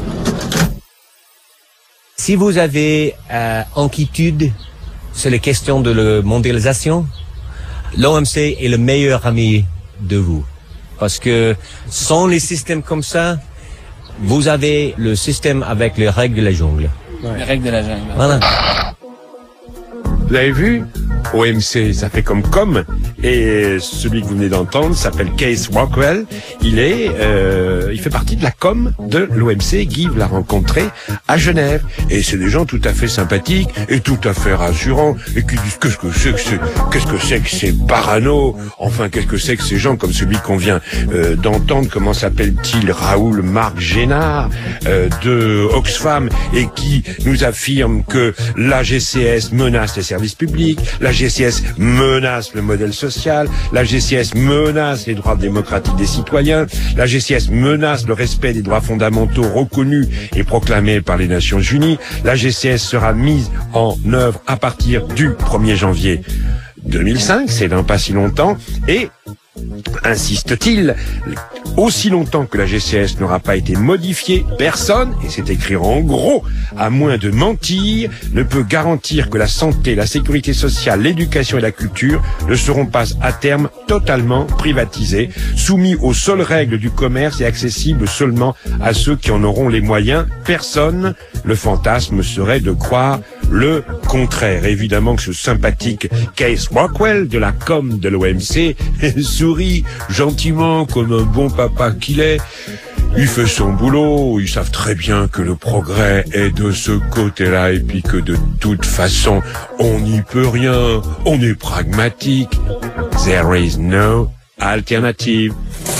[SPEAKER 11] Si vous avez euh, inquiétude sur les questions de la mondialisation, l'O M C est le meilleur ami de vous. Parce que sans les systèmes comme ça, vous avez le système avec les règles de la jungle.
[SPEAKER 12] Ouais. Les règles de la jungle.
[SPEAKER 11] Voilà.
[SPEAKER 9] Vous avez vu? O M C, ça fait comme com, et celui que vous venez d'entendre s'appelle Kees Rockwell. Il est, euh, il fait partie de la com de l'O M C. Guy l'a rencontré à Genève, et c'est des gens tout à fait sympathiques et tout à fait rassurants, et qui disent qu'est-ce que c'est que c'est, qu'est-ce que c'est que ces parano, enfin qu'est-ce que c'est que ces gens comme celui qu'on vient euh, d'entendre, comment s'appelle-t-il, Raoul Marc Génard euh, de Oxfam, et qui nous affirme que la G C S menace les services publics, la G C S menace le modèle social, la G C S menace les droits démocratiques des citoyens, la G C S menace le respect des droits fondamentaux reconnus et proclamés par les Nations Unies. La G C S sera mise en œuvre à partir du premier janvier deux mille cinq, c'est dans pas si longtemps, et insiste-t-il, aussi longtemps que la G C S n'aura pas été modifiée, personne, et c'est écrit en gros, à moins de mentir, ne peut garantir que la santé, la sécurité sociale, l'éducation et la culture ne seront pas à terme totalement privatisées, soumis aux seules règles du commerce et accessibles seulement à ceux qui en auront les moyens. Personne, le fantasme serait de croire le contraire. Évidemment que ce sympathique Kees Rockwell de la com de l'O M C sourit gentiment comme un bon papa qu'il est. Il fait son boulot, ils savent très bien que le progrès est de ce côté-là et puis que de toute façon, on n'y peut rien, on est pragmatique. There is no alternative.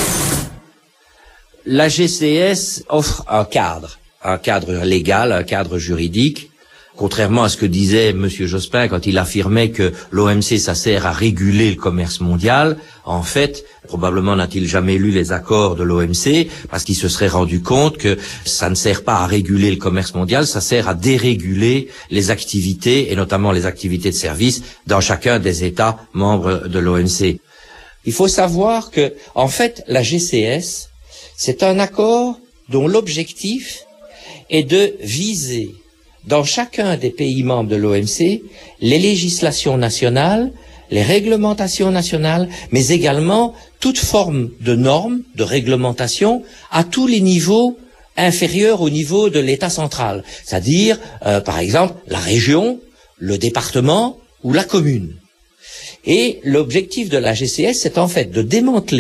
[SPEAKER 8] La G C S offre un cadre, un cadre légal, un cadre juridique. Contrairement à ce que disait Monsieur Jospin quand il affirmait que l'O M C, ça sert à réguler le commerce mondial, en fait, probablement n'a-t-il jamais lu les accords de l'O M C, parce qu'il se serait rendu compte que ça ne sert pas à réguler le commerce mondial, ça sert à déréguler les activités, et notamment les activités de service, dans chacun des États membres de l'O M C. Il faut savoir que, en fait, la G C S, c'est un accord dont l'objectif est de viser dans chacun des pays membres de l'O M C, les législations nationales, les réglementations nationales, mais également toute forme de normes, de réglementation à tous les niveaux inférieurs au niveau de l'État central, c'est-à-dire, euh, par exemple, la région, le département ou la commune. Et l'objectif de la G C S, c'est en fait de démanteler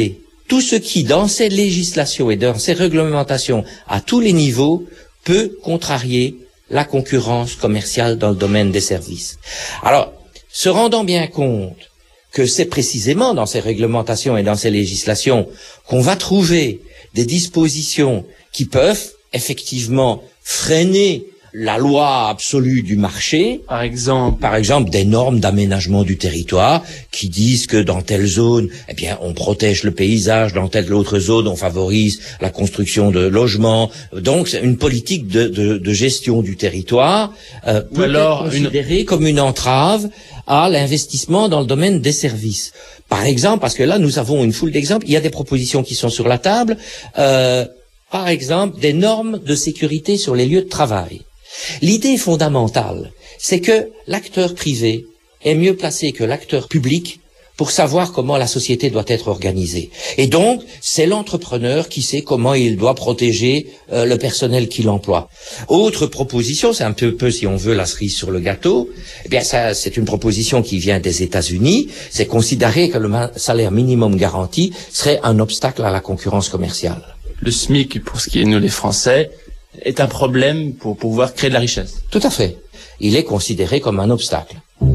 [SPEAKER 8] tout ce qui, dans ces législations et dans ces réglementations à tous les niveaux, peut contrarier la concurrence commerciale dans le domaine des services. Alors, se rendant bien compte que c'est précisément dans ces réglementations et dans ces législations qu'on va trouver des dispositions qui peuvent effectivement freiner la loi absolue du marché, par exemple, par exemple des normes d'aménagement du territoire qui disent que dans telle zone, eh bien, on protège le paysage, dans telle autre zone, on favorise la construction de logements. Donc, c'est une politique de, de, de gestion du territoire euh, peut alors être considérée une... comme une entrave à l'investissement dans le domaine des services. Par exemple, parce que là, nous avons une foule d'exemples. Il y a des propositions qui sont sur la table. Euh, par exemple, des normes de sécurité sur les lieux de travail. L'idée fondamentale, c'est que l'acteur privé est mieux placé que l'acteur public pour savoir comment la société doit être organisée. Et donc, c'est l'entrepreneur qui sait comment il doit protéger euh, le personnel qu'il emploie. Autre proposition, c'est un peu, peu, si on veut, la cerise sur le gâteau. Eh bien, ça, c'est une proposition qui vient des États-Unis. C'est considérer que le salaire minimum garanti serait un obstacle à la concurrence commerciale.
[SPEAKER 12] Le SMIC, pour ce qui est nous les Français, est un problème pour pouvoir créer de la richesse.
[SPEAKER 8] Tout à fait. Il est considéré comme un obstacle.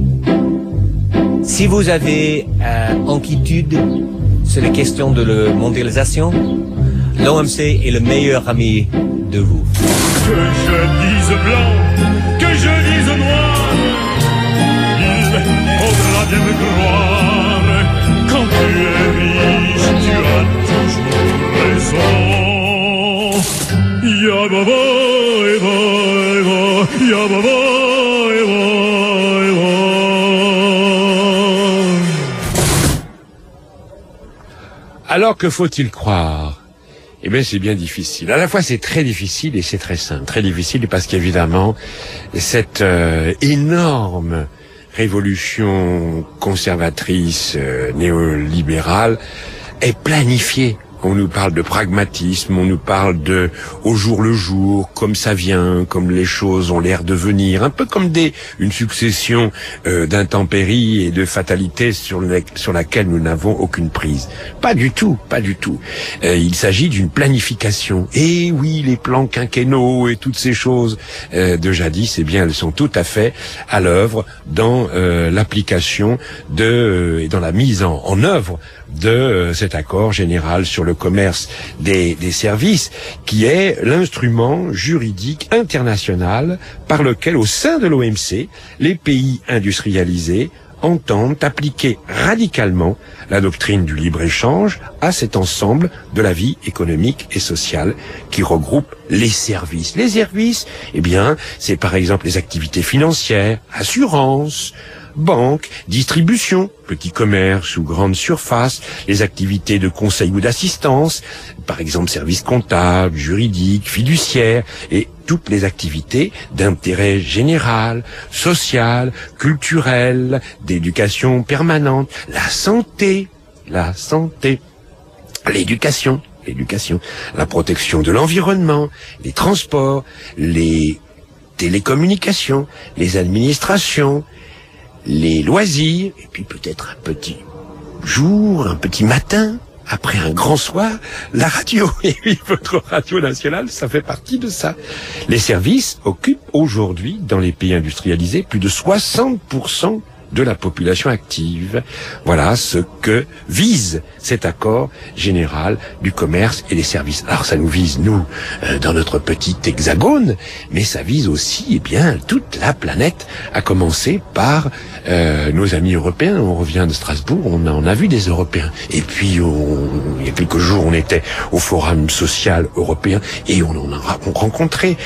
[SPEAKER 11] Si vous avez euh, inquiétude sur les questions de la mondialisation, l'O M C est le meilleur ami de vous.
[SPEAKER 7] Que je dise blanc, que je dise noir, il faudra bien me croire. Quand tu es riche, tu as toujours raison. Ya baba eva eva, ya baba eva eva.
[SPEAKER 9] Alors que faut-il croire? Eh bien, c'est bien difficile. À la fois, c'est très difficile et c'est très simple. Très difficile parce qu'évidemment, cette euh, énorme révolution conservatrice, euh, néolibérale, est planifiée. On nous parle de pragmatisme, on nous parle de au jour le jour, comme ça vient, comme les choses ont l'air de venir, un peu comme des une succession euh, d'intempéries et de fatalités sur, le, sur laquelle nous n'avons aucune prise. Pas du tout, pas du tout. Euh, il s'agit d'une planification. Et oui, les plans quinquennaux et toutes ces choses euh, de jadis, eh bien, elles sont tout à fait à l'œuvre dans euh, l'application de euh, et dans la mise en, en œuvre de euh, cet accord général sur le commerce des, des services, qui est l'instrument juridique international par lequel, au sein de l'O M C, les pays industrialisés entendent appliquer radicalement la doctrine du libre-échange à cet ensemble de la vie économique et sociale qui regroupe les services. Les services, eh bien, c'est par exemple les activités financières, assurances, banque, distribution, petit commerce ou grande surface, les activités de conseil ou d'assistance, par exemple services comptables, juridiques, fiduciaires, et toutes les activités d'intérêt général, social, culturel, d'éducation permanente, la santé, la santé, l'éducation, l'éducation, la protection de l'environnement, les transports, les télécommunications, les administrations, les loisirs, et puis peut-être un petit jour, un petit matin, après un grand soir, la radio. Et oui, votre radio nationale, ça fait partie de ça. Les services occupent aujourd'hui, dans les pays industrialisés, plus de soixante pour cent de la population active. Voilà ce que vise cet accord général du commerce et des services. Alors ça nous vise, nous, euh, dans notre petit hexagone, mais ça vise aussi, eh bien, toute la planète, à commencer par euh, nos amis européens. On revient de Strasbourg, on a, on a vu des Européens. Et puis, on, il y a quelques jours, on était au Forum social européen et on en a rencontré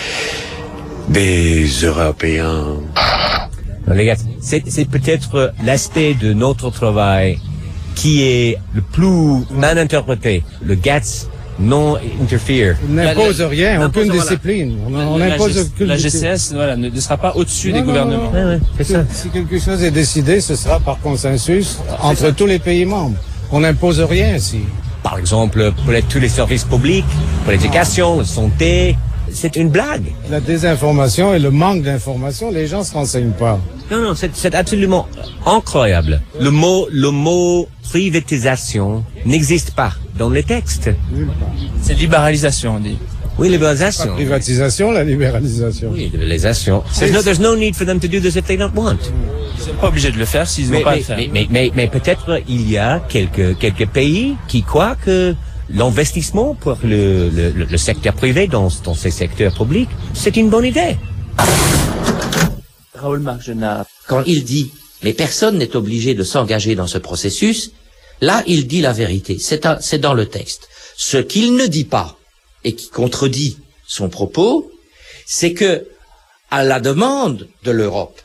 [SPEAKER 9] des Européens.
[SPEAKER 11] Les gars, c'est, c'est peut-être l'aspect de notre travail qui est le plus mal interprété. Le G A T S non interfere.
[SPEAKER 22] On n'impose rien, aucune discipline. On, on
[SPEAKER 12] la,
[SPEAKER 22] impose
[SPEAKER 12] la,
[SPEAKER 22] aucune
[SPEAKER 12] la G C S
[SPEAKER 22] discipline.
[SPEAKER 12] voilà, ne, ne sera pas au-dessus
[SPEAKER 22] non,
[SPEAKER 12] des
[SPEAKER 22] non,
[SPEAKER 12] gouvernements.
[SPEAKER 22] Non, non, non.
[SPEAKER 11] C'est ça.
[SPEAKER 22] Si quelque chose est décidé, ce sera par consensus entre tous les pays membres. On n'impose rien ici.
[SPEAKER 11] Par exemple, pour les, tous les services publics, pour l'éducation, la santé, c'est une blague.
[SPEAKER 22] La désinformation et le manque d'information, les gens se renseignent pas.
[SPEAKER 11] Non, non, c'est, c'est absolument incroyable. Le mot, le mot privatisation n'existe pas dans les textes.
[SPEAKER 12] C'est libéralisation, on dit.
[SPEAKER 11] Oui, libéralisation.
[SPEAKER 22] La privatisation, la libéralisation.
[SPEAKER 11] Oui, libéralisation. There's no, there's no need for them to do this if they don't want.
[SPEAKER 12] Ils sont pas obligés de le faire s'ils n'ont pas à le faire.
[SPEAKER 11] Mais, mais, mais, mais peut-être il y a quelques, quelques pays qui croient que l'investissement pour le, le, le secteur privé dans, dans ces secteurs publics, c'est une bonne idée.
[SPEAKER 12] Raoul Marc Genard.
[SPEAKER 8] Quand il dit « mais personne n'est obligé de s'engager dans ce processus », là, il dit la vérité. C'est, un, c'est dans le texte. Ce qu'il ne dit pas, et qui contredit son propos, c'est que, à la demande de l'Europe,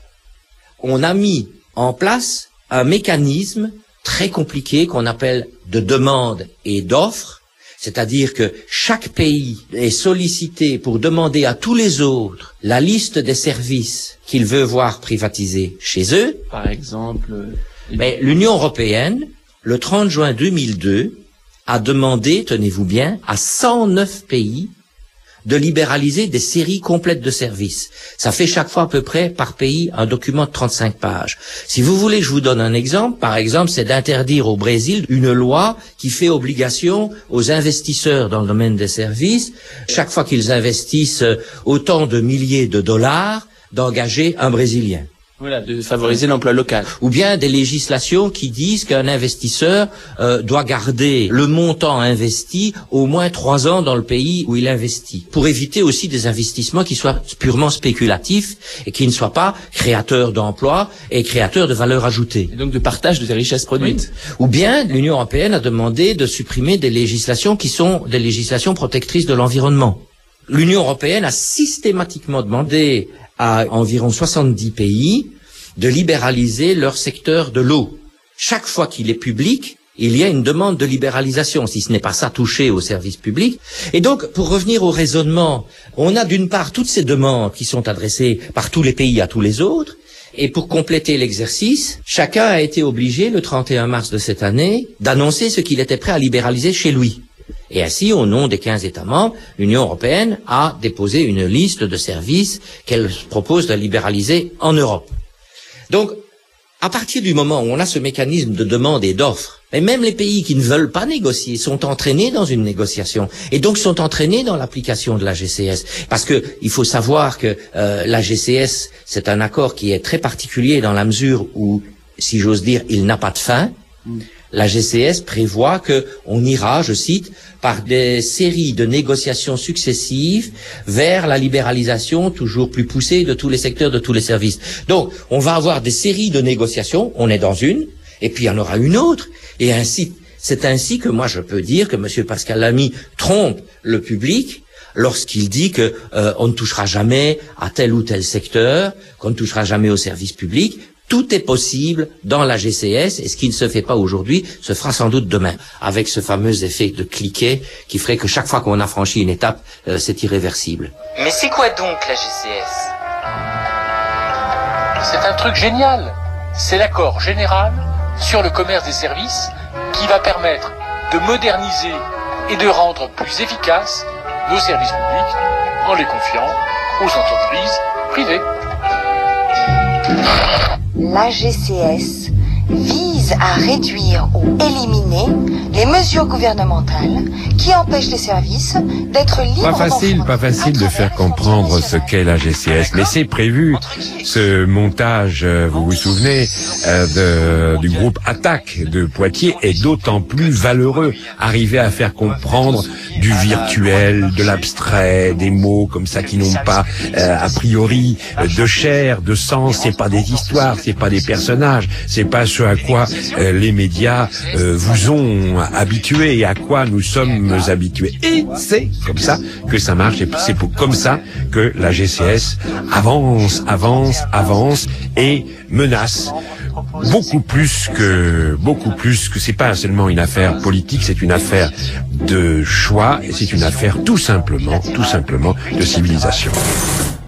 [SPEAKER 8] on a mis en place un mécanisme très compliqué qu'on appelle de demande et d'offre, c'est-à-dire que chaque pays est sollicité pour demander à tous les autres la liste des services qu'il veut voir privatisés chez eux.
[SPEAKER 12] Par exemple...
[SPEAKER 8] Mais l'Union européenne, le trente juin deux mille deux, a demandé, tenez-vous bien, à cent neuf pays de libéraliser des séries complètes de services. Ça fait chaque fois à peu près par pays un document de trente-cinq pages. Si vous voulez, je vous donne un exemple. Par exemple, c'est d'interdire au Brésil une loi qui fait obligation aux investisseurs dans le domaine des services, chaque fois qu'ils investissent autant de milliers de dollars, d'engager un Brésilien.
[SPEAKER 12] Voilà, de favoriser l'emploi local.
[SPEAKER 8] Ou bien des législations qui disent qu'un investisseur euh, doit garder le montant investi au moins trois ans dans le pays où il investit, pour éviter aussi des investissements qui soient purement spéculatifs et qui ne soient pas créateurs d'emplois et créateurs de valeur ajoutée.
[SPEAKER 12] Et donc de partage de ces richesses produites.
[SPEAKER 8] Oui. Ou bien l'Union européenne a demandé de supprimer des législations qui sont des législations protectrices de l'environnement. L'Union européenne a systématiquement demandé à environ soixante-dix pays de libéraliser leur secteur de l'eau. Chaque fois qu'il est public, il y a une demande de libéralisation, si ce n'est pas ça, toucher au service public. Et donc, pour revenir au raisonnement, on a d'une part toutes ces demandes qui sont adressées par tous les pays à tous les autres, et pour compléter l'exercice, chacun a été obligé, le trente et un mars de cette année, d'annoncer ce qu'il était prêt à libéraliser chez lui. Et ainsi, au nom des quinze États membres, l'Union européenne a déposé une liste de services qu'elle propose de libéraliser en Europe. Donc, à partir du moment où on a ce mécanisme de demande et d'offre, et même les pays qui ne veulent pas négocier sont entraînés dans une négociation, et donc sont entraînés dans l'application de la G C S. Parce que il faut savoir que euh, la G C S, c'est un accord qui est très particulier dans la mesure où, si j'ose dire, il n'a pas de fin. Mm. La G C S prévoit que on ira, je cite, par des séries de négociations successives vers la libéralisation toujours plus poussée de tous les secteurs, de tous les services. Donc, on va avoir des séries de négociations, on est dans une, et puis il y en aura une autre, et ainsi, c'est ainsi que moi je peux dire que M. Pascal Lamy trompe le public lorsqu'il dit que euh, on ne touchera jamais à tel ou tel secteur, qu'on ne touchera jamais au service public. Tout est possible dans la G C S, et ce qui ne se fait pas aujourd'hui se fera sans doute demain, avec ce fameux effet de cliquet qui ferait que chaque fois qu'on a franchi une étape, euh, c'est irréversible.
[SPEAKER 18] Mais c'est quoi donc la G C S? C'est un truc génial. C'est l'accord général sur le commerce des services qui va permettre de moderniser et de rendre plus efficaces nos services publics en les confiant aux entreprises privées.
[SPEAKER 13] La G C S vise à réduire ou éliminer les mesures gouvernementales qui empêchent les services d'être libres.
[SPEAKER 9] Pas facile, pas facile de faire comprendre ce qu'est la G C S, mais c'est prévu. Ce montage, vous vous souvenez, euh, de, du groupe Attaque de Poitiers est d'autant plus valeureux. Arriver à faire comprendre du virtuel, de l'abstrait, des mots comme ça qui n'ont pas euh, a priori de chair, de sens. C'est pas des histoires, c'est pas des personnages, c'est pas ce à quoi euh, les médias euh, vous ont habitué et à quoi nous sommes habitués. Et c'est comme ça que ça marche, et c'est pour, comme ça que la G C S avance, avance, avance et menace beaucoup plus que beaucoup plus que c'est pas seulement une affaire politique, c'est une affaire de choix et c'est une affaire tout simplement, tout simplement de civilisation.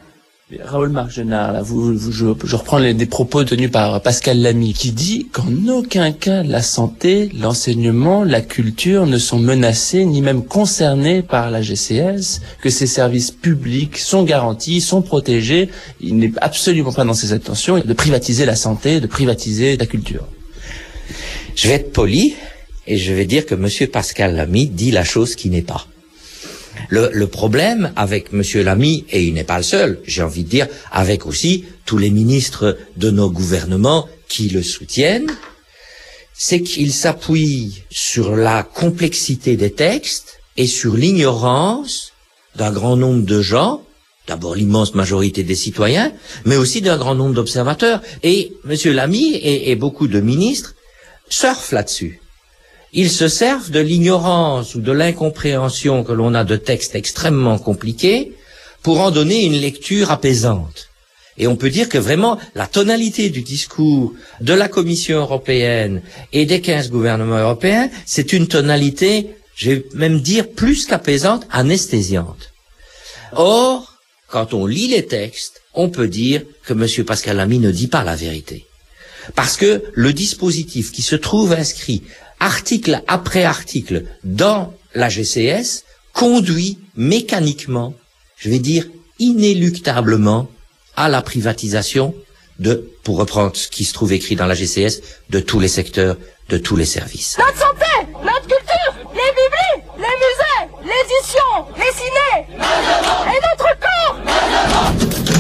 [SPEAKER 12] Raoul Margenard, là, vous, vous, je, je reprends les, des propos tenus par Pascal Lamy, qui dit qu'en aucun cas la santé, l'enseignement, la culture ne sont menacés ni même concernés par la G C S, que ces services publics sont garantis, sont protégés. Il n'est absolument pas dans ses intentions de privatiser la santé, de privatiser la culture.
[SPEAKER 8] Je vais être poli et je vais dire que Monsieur Pascal Lamy dit la chose qui n'est pas. Le, le problème avec Monsieur Lamy, et il n'est pas le seul, j'ai envie de dire, avec aussi tous les ministres de nos gouvernements qui le soutiennent, c'est qu'il s'appuie sur la complexité des textes et sur l'ignorance d'un grand nombre de gens, d'abord l'immense majorité des citoyens, mais aussi d'un grand nombre d'observateurs. Et Monsieur Lamy et, et beaucoup de ministres surfent là-dessus. Ils se servent de l'ignorance ou de l'incompréhension que l'on a de textes extrêmement compliqués pour en donner une lecture apaisante. Et on peut dire que vraiment la tonalité du discours de la Commission européenne et des quinze gouvernements européens, c'est une tonalité, je vais même dire plus qu'apaisante, anesthésiante. Or, quand on lit les textes, on peut dire que M. Pascal Lamy ne dit pas la vérité. Parce que le dispositif qui se trouve inscrit article après article dans la G C S conduit mécaniquement, je vais dire inéluctablement, à la privatisation de, pour reprendre ce qui se trouve écrit dans la G C S, de tous les secteurs, de tous les services.
[SPEAKER 10] Notre santé, notre culture, les biblies, les musées, l'édition, les cinés, et notre corps.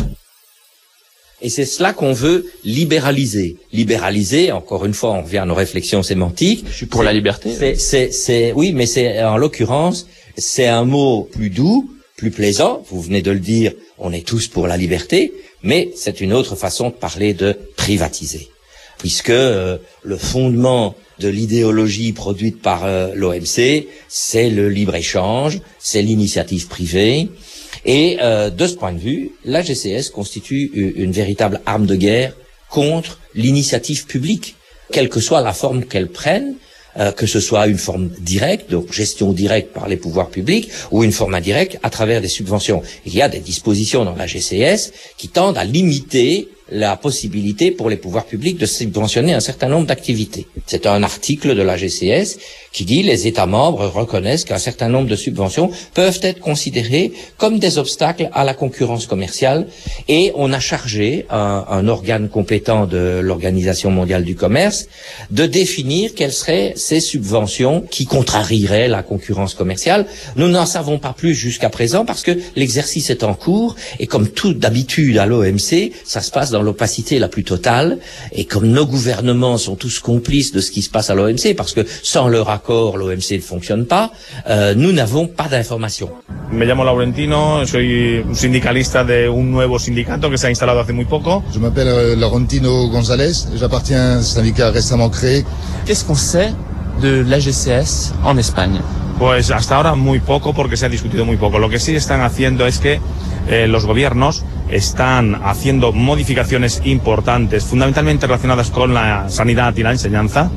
[SPEAKER 8] Et c'est cela qu'on veut libéraliser. Libéraliser, encore une fois, on revient à nos réflexions sémantiques.
[SPEAKER 12] Je suis pour la liberté.
[SPEAKER 8] C'est, c'est, c'est, oui, mais c'est, en l'occurrence, c'est un mot plus doux, plus plaisant. Vous venez de le dire, on est tous pour la liberté, mais c'est une autre façon de parler de privatiser. Puisque euh, le fondement de l'idéologie produite par euh, l'O M C, c'est le libre-échange, c'est l'initiative privée. Et euh, de ce point de vue, la G C S constitue une véritable arme de guerre contre l'initiative publique, quelle que soit la forme qu'elle prenne, euh, que ce soit une forme directe, donc gestion directe par les pouvoirs publics, ou une forme indirecte à travers des subventions. Il y a des dispositions dans la G C S qui tendent à limiter la possibilité pour les pouvoirs publics de subventionner un certain nombre d'activités. C'est un article de la G C S qui dit les États membres reconnaissent qu'un certain nombre de subventions peuvent être considérées comme des obstacles à la concurrence commerciale, et on a chargé un, un organe compétent de l'Organisation mondiale du commerce de définir quelles seraient ces subventions qui contrarieraient la concurrence commerciale. Nous n'en savons pas plus jusqu'à présent parce que l'exercice est en cours, et comme tout d'habitude à l'O M C, ça se passe dans l'opacité la plus totale, et comme nos gouvernements sont tous complices de ce qui se passe à l'O M C, parce que sans leur accord, l'O M C ne fonctionne pas, euh, nous n'avons pas d'informations.
[SPEAKER 15] Me llamo Laurentino, soy un sindicalista de un nuevo sindicato que se ha instalado hace muy poco.
[SPEAKER 3] Je m'appelle euh, Laurentino González, j'appartiens à un syndicat récemment créé.
[SPEAKER 12] Qu'est-ce qu'on sait de l'A G C S en Espagne?
[SPEAKER 15] Pues hasta ahora muy poco, porque se ha discutido muy poco. Lo que sí están haciendo es que eh, los gobiernos están haciendo modificaciones importantes, fundamentalmente relacionadas con la sanidad y la enseñanza,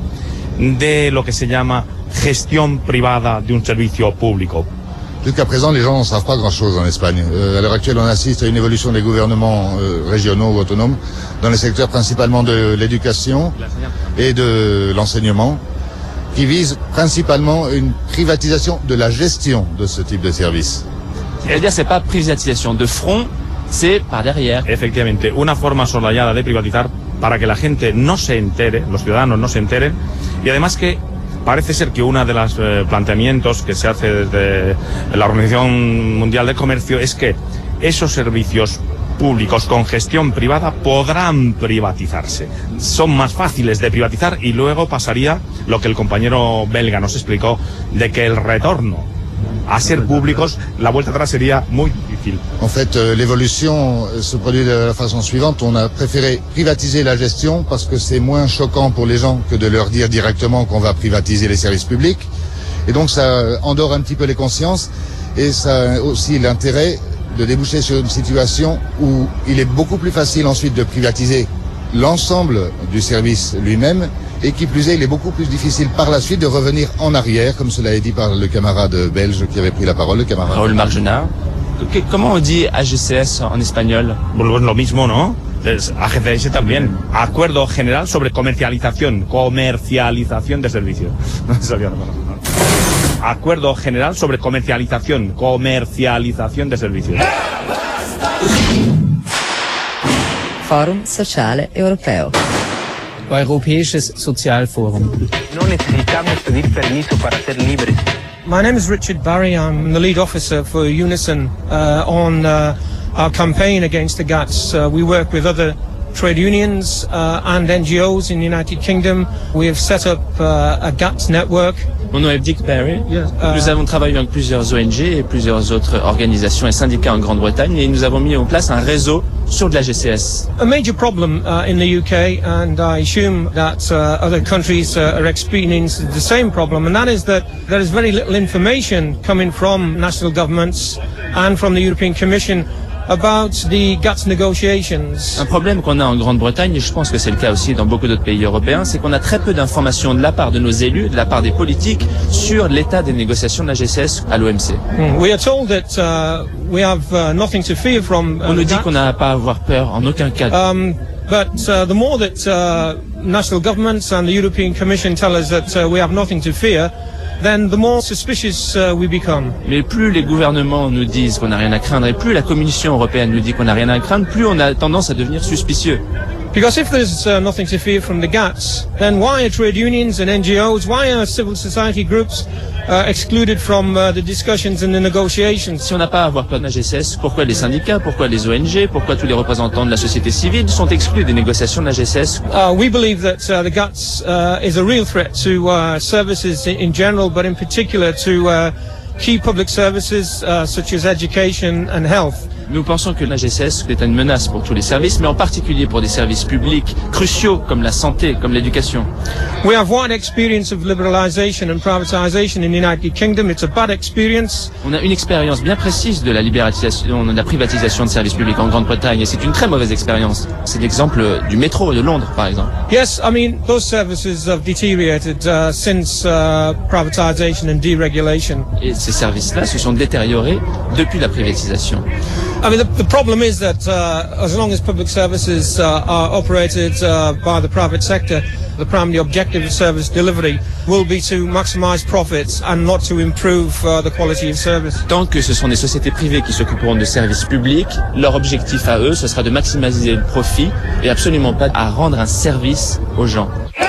[SPEAKER 15] de lo que se llama gestión privada de un servicio público.
[SPEAKER 3] Jusqu'à présent, les gens ne savent pas grand-chose en Espagne. Euh, à l'heure actuelle, on assiste à une évolution des gouvernements euh, régionaux ou autonomes dans les secteurs principalement de l'éducation et de l'enseignement, qui vise principalement une privatisation de la gestion de ce type de service.
[SPEAKER 12] C'est-à-dire, c'est pas privatisation de front, c'est par derrière.
[SPEAKER 15] Efectivamente, una forma solayada de privatizar para que la gente no se entere, los ciudadanos no se enteren, y además que parece ser que uno de los eh, planteamientos que se hace desde la Organización Mundial del Comercio es que esos servicios públicos con gestión privada podrán privatizarse. Son más fáciles de privatizar, y luego pasaría lo que el compañero belga nos explicó, de que el retorno a ser públicos, la vuelta atrás sería muy difícil.
[SPEAKER 3] En fait, euh, l'évolution se produit de la façon suivante. On a préféré privatiser la gestion parce que c'est moins choquant pour les gens que de leur dire directement qu'on va privatiser les services publics. Et donc ça endort un petit peu les consciences, et ça a aussi l'intérêt de déboucher sur une situation où il est beaucoup plus facile ensuite de privatiser l'ensemble du service lui-même, et qui plus est, il est beaucoup plus difficile par la suite de revenir en arrière, comme cela est dit par le camarade belge qui avait pris la parole, le camarade
[SPEAKER 12] Raoul Margenard. Comment on dit A G C S en espagnol?
[SPEAKER 15] Pues lo mismo, ¿no? Es A G C S también. Acuerdo General sobre Comercialización. Comercialización de servicios. No sabía nada más. Acuerdo General sobre Comercialización. Comercialización de servicios.
[SPEAKER 14] Forum Sociale Europeo.
[SPEAKER 16] Europäisches Sozialforum.
[SPEAKER 23] No necesitamos pedir permiso para ser libres.
[SPEAKER 24] My name is Richard Barry. I'm the lead officer for Unison uh, on uh, our campaign against the GATS. Uh, we work with other trade unions uh, and N G Os in the United Kingdom. We have set up uh, a GATS network.
[SPEAKER 12] Mon nom est Dick Barry. Yes. Uh, nous avons travaillé avec plusieurs O N G et plusieurs autres organisations et syndicats en Grande-Bretagne et nous avons mis en place un réseau sur de la G C S.
[SPEAKER 24] A major problem uh, in the U K, and I assume that uh, other countries uh, are experiencing the same problem, and that is that there is very little information coming from national governments and from the European Commission about the GATS negotiations.
[SPEAKER 12] Un problème qu'on a en Grande-Bretagne, et je pense que c'est le cas aussi dans beaucoup d'autres pays européens, c'est qu'on a très peu d'informations de la part de nos élus, de la part des politiques, sur l'état des négociations de la G C S à l'O M C.
[SPEAKER 24] Mm. We are told that uh, we have uh, nothing to fear from. Uh,
[SPEAKER 12] On nous dit qu'on n'a pas à avoir peur en aucun cas.
[SPEAKER 24] Um, but uh, the more that uh, national governments and the European Commission tell us that uh, we have nothing to fear, then the more suspicious uh, we become.
[SPEAKER 12] Mais plus les gouvernements nous disent qu'on n'a rien à craindre et plus la Commission européenne nous dit qu'on n'a rien à craindre, plus on a tendance à devenir suspicieux.
[SPEAKER 24] Because if there's uh, nothing to fear from the GATS, then why are trade unions and N G Os, why are civil society groups uh, excluded from uh, the discussions and the negotiations?
[SPEAKER 12] Si on n'a pas à avoir peur de la G C S, pourquoi les syndicats, pourquoi les O N G, pourquoi tous les représentants de la société civile sont exclus des négociations de la G C S?
[SPEAKER 24] Uh, we believe that uh, the GATS uh, is a real threat to uh, services in, in general, but in particular to uh, key public services uh, such as education and health.
[SPEAKER 12] Nous pensons que la G C S est une menace pour tous les services, mais en particulier pour des services publics cruciaux comme la santé, comme l'éducation.
[SPEAKER 24] We have wide experience of liberalisation and privatisation in the United Kingdom. It's a bad experience.
[SPEAKER 12] On a une expérience bien précise de la libéralisation, de la privatisation de services publics en Grande-Bretagne, et c'est une très mauvaise expérience. C'est l'exemple du métro de Londres, par exemple.
[SPEAKER 24] Yes, I mean those services have deteriorated uh, since uh, privatisation and deregulation.
[SPEAKER 12] Et ces services-là se sont détériorés depuis la privatisation.
[SPEAKER 24] I mean, the, the problem is that uh, as long as public services uh, are operated uh, by the private sector, the primary objective of service delivery will be to maximise profits and not to improve uh, the quality of service.
[SPEAKER 12] Tant que ce sont des sociétés privées qui s'occuperont de services publics, leur objectif à eux, ce sera de maximiser le profit et absolument pas à rendre un service aux gens.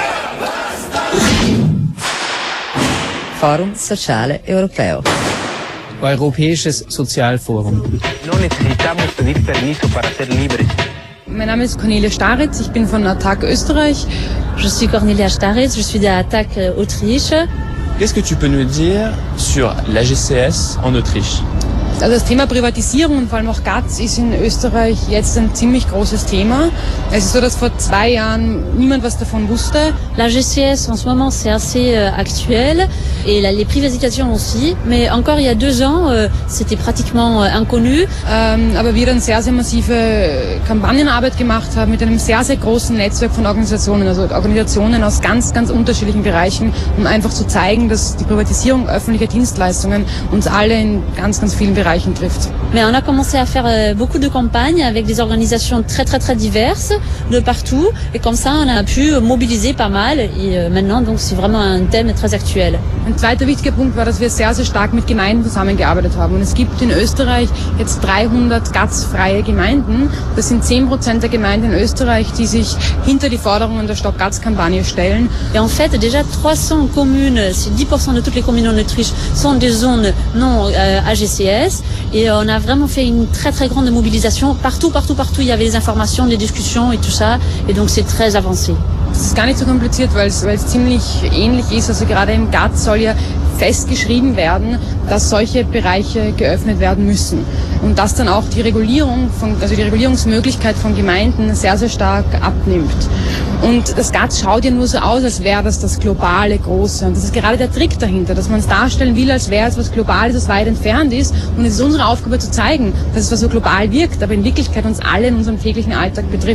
[SPEAKER 14] Forum Sociale Europeo.
[SPEAKER 16] Europäisches Sozialforum.
[SPEAKER 23] No necesitamos pedir permiso para ser libres.
[SPEAKER 6] Mein Name ist Cornelia Staritz, ich bin von Attac Österreich.
[SPEAKER 5] Je suis Cornelia Staritz, je suis de Attac Autriche.
[SPEAKER 12] Qu'est-ce que tu peux nous dire sur la G C S en Autriche?
[SPEAKER 6] Also das Thema Privatisierung und vor allem auch GATS ist in Österreich jetzt ein ziemlich großes Thema. Es ist so, dass vor zwei Jahren niemand was davon wusste.
[SPEAKER 5] La G C S en ce moment c'est assez euh, actuel et la, les privatisations aussi. Mais encore il y a deux ans euh, c'était pratiquement euh, inconnu.
[SPEAKER 6] Ähm, aber wir dann sehr, sehr massive Kampagnenarbeit gemacht haben mit einem sehr, sehr großen Netzwerk von Organisationen, also Organisationen aus ganz, ganz unterschiedlichen Bereichen, um einfach zu zeigen, dass die Privatisierung öffentlicher Dienstleistungen uns alle in ganz, ganz vielen Bereichen
[SPEAKER 5] Mais on a commencé à faire euh, beaucoup de campagnes avec des organisations très très très diverses de partout et comme ça on a pu mobiliser pas mal et euh, maintenant donc c'est vraiment un thème très actuel.
[SPEAKER 6] Ein zweiter wichtiger Punkt war, dass wir sehr, sehr stark mit Gemeinden zusammengearbeitet haben. Und es gibt in Österreich jetzt dreihundert GATS-freie Gemeinden. Das sind zehn Prozent der Gemeinden in Österreich, die sich hinter die Forderungen der Stop GATS-Kampagne stellen.
[SPEAKER 5] Et en fait, déjà trois cents communes, c'est dix pour cent de toutes les communes en Autriche, sont des zones non euh, A G C S. Et on a vraiment fait une très très grande mobilisation. Partout, partout, partout, il y avait des informations, des discussions et tout ça. Et donc c'est très avancé.
[SPEAKER 6] Es ist gar nicht so kompliziert, weil es, weil es ziemlich ähnlich ist. Also gerade im GATS soll ja festgeschrieben werden, dass solche Bereiche geöffnet werden müssen. Und dass dann auch die Regulierung von, also die Regulierungsmöglichkeit von Gemeinden sehr, sehr stark abnimmt. Und das GATS schaut ja nur so aus, als wäre das das globale Große. Und das ist gerade der Trick dahinter, dass man es darstellen will, als wäre es was Globales, das weit entfernt ist. Und es ist unsere Aufgabe zu zeigen, dass es was so global wirkt, aber in Wirklichkeit uns alle in unserem täglichen Alltag betrifft.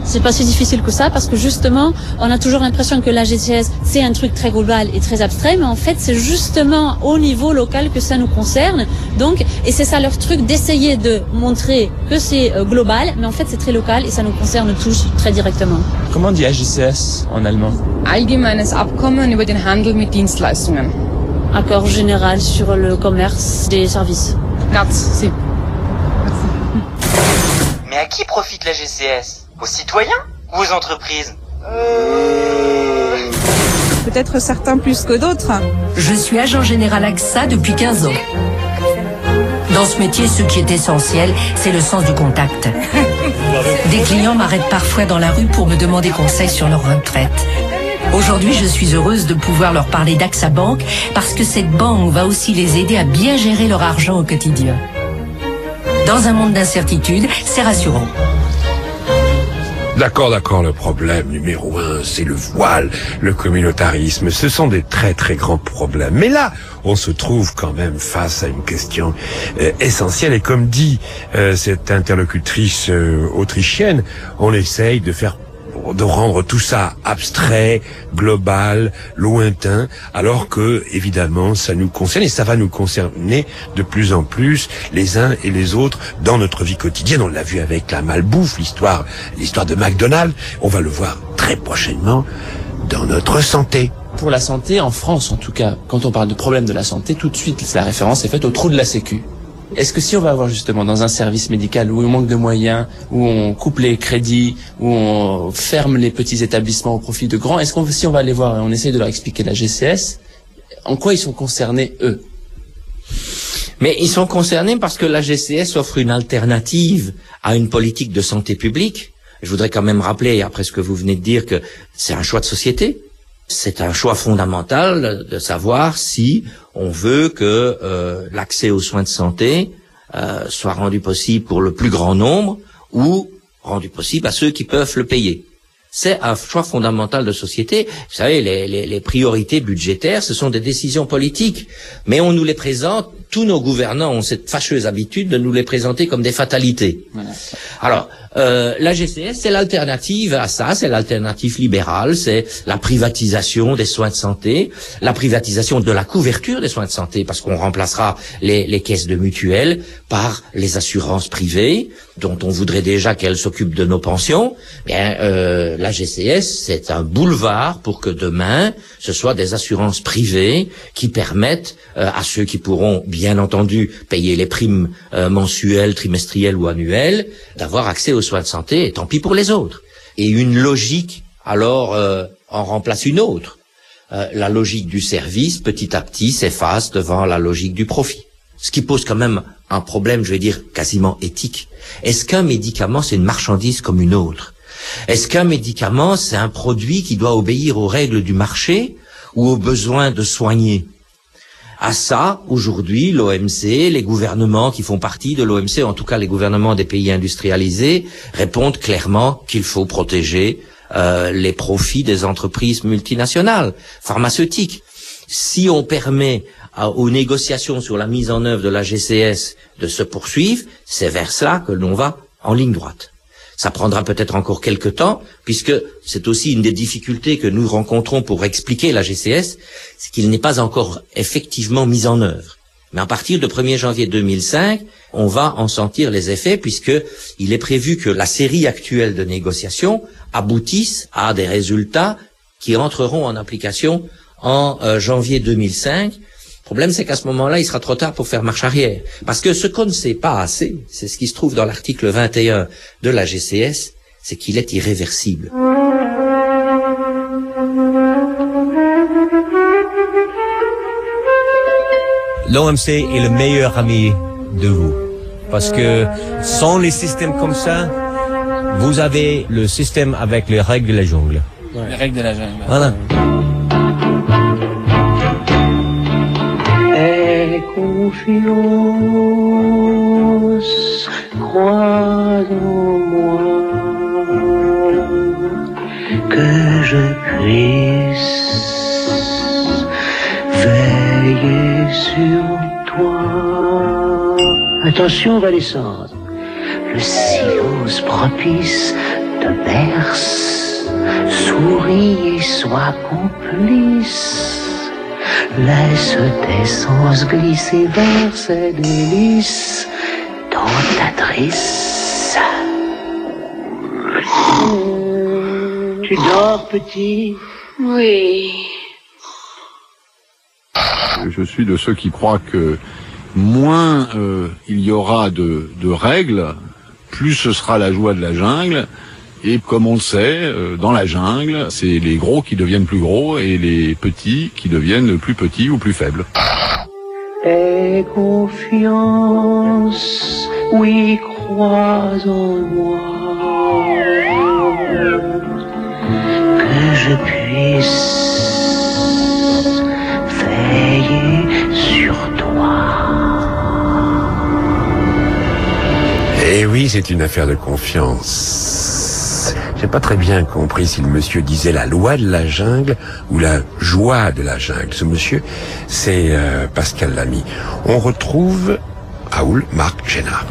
[SPEAKER 5] C'est pas si difficile que ça parce que justement, on a toujours l'impression que la G C S, c'est un truc très global et très abstrait, mais en fait, c'est justement au niveau local que ça nous concerne. Donc, et c'est ça leur truc d'essayer de montrer que c'est euh, global, mais en fait, c'est très local et ça nous concerne tous très directement.
[SPEAKER 12] Comment on dit A G C S en allemand?
[SPEAKER 6] Allgemeines Abkommen über den Handel mit Dienstleistungen.
[SPEAKER 5] Accord général sur le commerce des services.
[SPEAKER 6] Merci.
[SPEAKER 1] Mais à qui profite la G C S? Aux citoyens ou aux entreprises?
[SPEAKER 4] euh... Peut-être certains plus que d'autres.
[SPEAKER 17] Je suis agent général A X A depuis quinze ans. Dans ce métier, ce qui est essentiel, c'est le sens du contact. Des clients m'arrêtent parfois dans la rue pour me demander conseil sur leur retraite. Aujourd'hui, je suis heureuse de pouvoir leur parler d'A X A Bank parce que cette banque va aussi les aider à bien gérer leur argent au quotidien. Dans un monde d'incertitude, c'est rassurant.
[SPEAKER 9] D'accord, d'accord, le problème numéro un, c'est le voile, le communautarisme. Ce sont des très très grands problèmes. Mais là, on se trouve quand même face à une question euh, essentielle. Et comme dit euh, cette interlocutrice euh, autrichienne, on essaye de faire de rendre tout ça abstrait, global, lointain, alors que, évidemment, ça nous concerne et ça va nous concerner de plus en plus les uns et les autres dans notre vie quotidienne. On l'a vu avec la malbouffe, l'histoire, l'histoire de McDonald's. On va le voir très prochainement dans notre santé.
[SPEAKER 12] Pour la santé, en France en tout cas, quand on parle de problème de la santé, tout de suite, la référence est faite au trou de la Sécu. Est-ce que si on va avoir justement dans un service médical où on manque de moyens, où on coupe les crédits, où on ferme les petits établissements au profit de grands, est-ce qu'on si on va aller voir et on essaye de leur expliquer la G C S, en quoi ils sont concernés eux?
[SPEAKER 8] Mais ils sont concernés parce que la G C S offre une alternative à une politique de santé publique. Je voudrais quand même rappeler, après ce que vous venez de dire, que c'est un choix de société. C'est un choix fondamental de savoir si on veut que euh, l'accès aux soins de santé euh, soit rendu possible pour le plus grand nombre ou rendu possible à ceux qui peuvent le payer. C'est un choix fondamental de société. Vous savez, les, les, les priorités budgétaires, ce sont des décisions politiques, mais on nous les présente, tous nos gouvernants ont cette fâcheuse habitude de nous les présenter comme des fatalités. Voilà. Alors, euh, la G C S, c'est l'alternative à ça, c'est l'alternative libérale, c'est la privatisation des soins de santé, la privatisation de la couverture des soins de santé, parce qu'on remplacera les, les caisses de mutuelles par les assurances privées, dont on voudrait déjà qu'elles s'occupent de nos pensions. Bien, euh, la G C S, c'est un boulevard pour que demain, ce soit des assurances privées qui permettent euh, à ceux qui pourront, bien entendu, payer les primes euh, mensuelles, trimestrielles ou annuelles, d'avoir accès aux soins de santé, et tant pis pour les autres. Et une logique, alors, euh, en remplace une autre. Euh, la logique du service, petit à petit, s'efface devant la logique du profit. Ce qui pose quand même un problème, je vais dire, quasiment éthique. Est-ce qu'un médicament, c'est une marchandise comme une autre? Est-ce qu'un médicament, c'est un produit qui doit obéir aux règles du marché ou aux besoins de soigner? À ça, aujourd'hui, l'O M C, les gouvernements qui font partie de l'O M C, en tout cas les gouvernements des pays industrialisés, répondent clairement qu'il faut protéger euh, les profits des entreprises multinationales, pharmaceutiques. Si on permet à, aux négociations sur la mise en œuvre de la G C S de se poursuivre, c'est vers cela que l'on va en ligne droite. Ça prendra peut-être encore quelques temps, puisque c'est aussi une des difficultés que nous rencontrons pour expliquer la G C S, c'est qu'il n'est pas encore effectivement mis en œuvre. Mais à partir du premier janvier deux mille cinq, on va en sentir les effets, puisque il est prévu que la série actuelle de négociations aboutisse à des résultats qui entreront en application en euh, janvier deux mille cinq. Le problème, c'est qu'à ce moment-là, il sera trop tard pour faire marche arrière. Parce que ce qu'on ne sait pas assez, c'est ce qui se trouve dans l'article vingt et un de la G C S, c'est qu'il est irréversible.
[SPEAKER 11] L'O M C est le meilleur ami de vous. Parce que sans les systèmes comme ça, vous avez le système avec les règles de la jungle.
[SPEAKER 12] Ouais. Les règles de la jungle.
[SPEAKER 11] Voilà.
[SPEAKER 20] Aie confiance, crois en moi, que je puisse veiller sur toi. Attention, on va descendre. Le silence propice de Verse, souris et sois complice. Laisse tes sens glisser vers ces délices tentatrices. Tu dors, petit?
[SPEAKER 10] Oui.
[SPEAKER 2] Je suis de ceux qui croient que moins euh, il y aura de, de règles, plus ce sera la joie de la jungle. Et comme on le sait, euh, dans la jungle, c'est les gros qui deviennent plus gros et les petits qui deviennent plus petits ou plus faibles.
[SPEAKER 20] Aie confiance, oui, crois en moi, que je puisse veiller sur toi.
[SPEAKER 9] Eh oui, c'est une affaire de confiance. J'ai pas très bien compris si le monsieur disait la loi de la jungle ou la joie de la jungle. Ce monsieur, c'est euh, Pascal Lamy. On retrouve Raoul Marc Génard.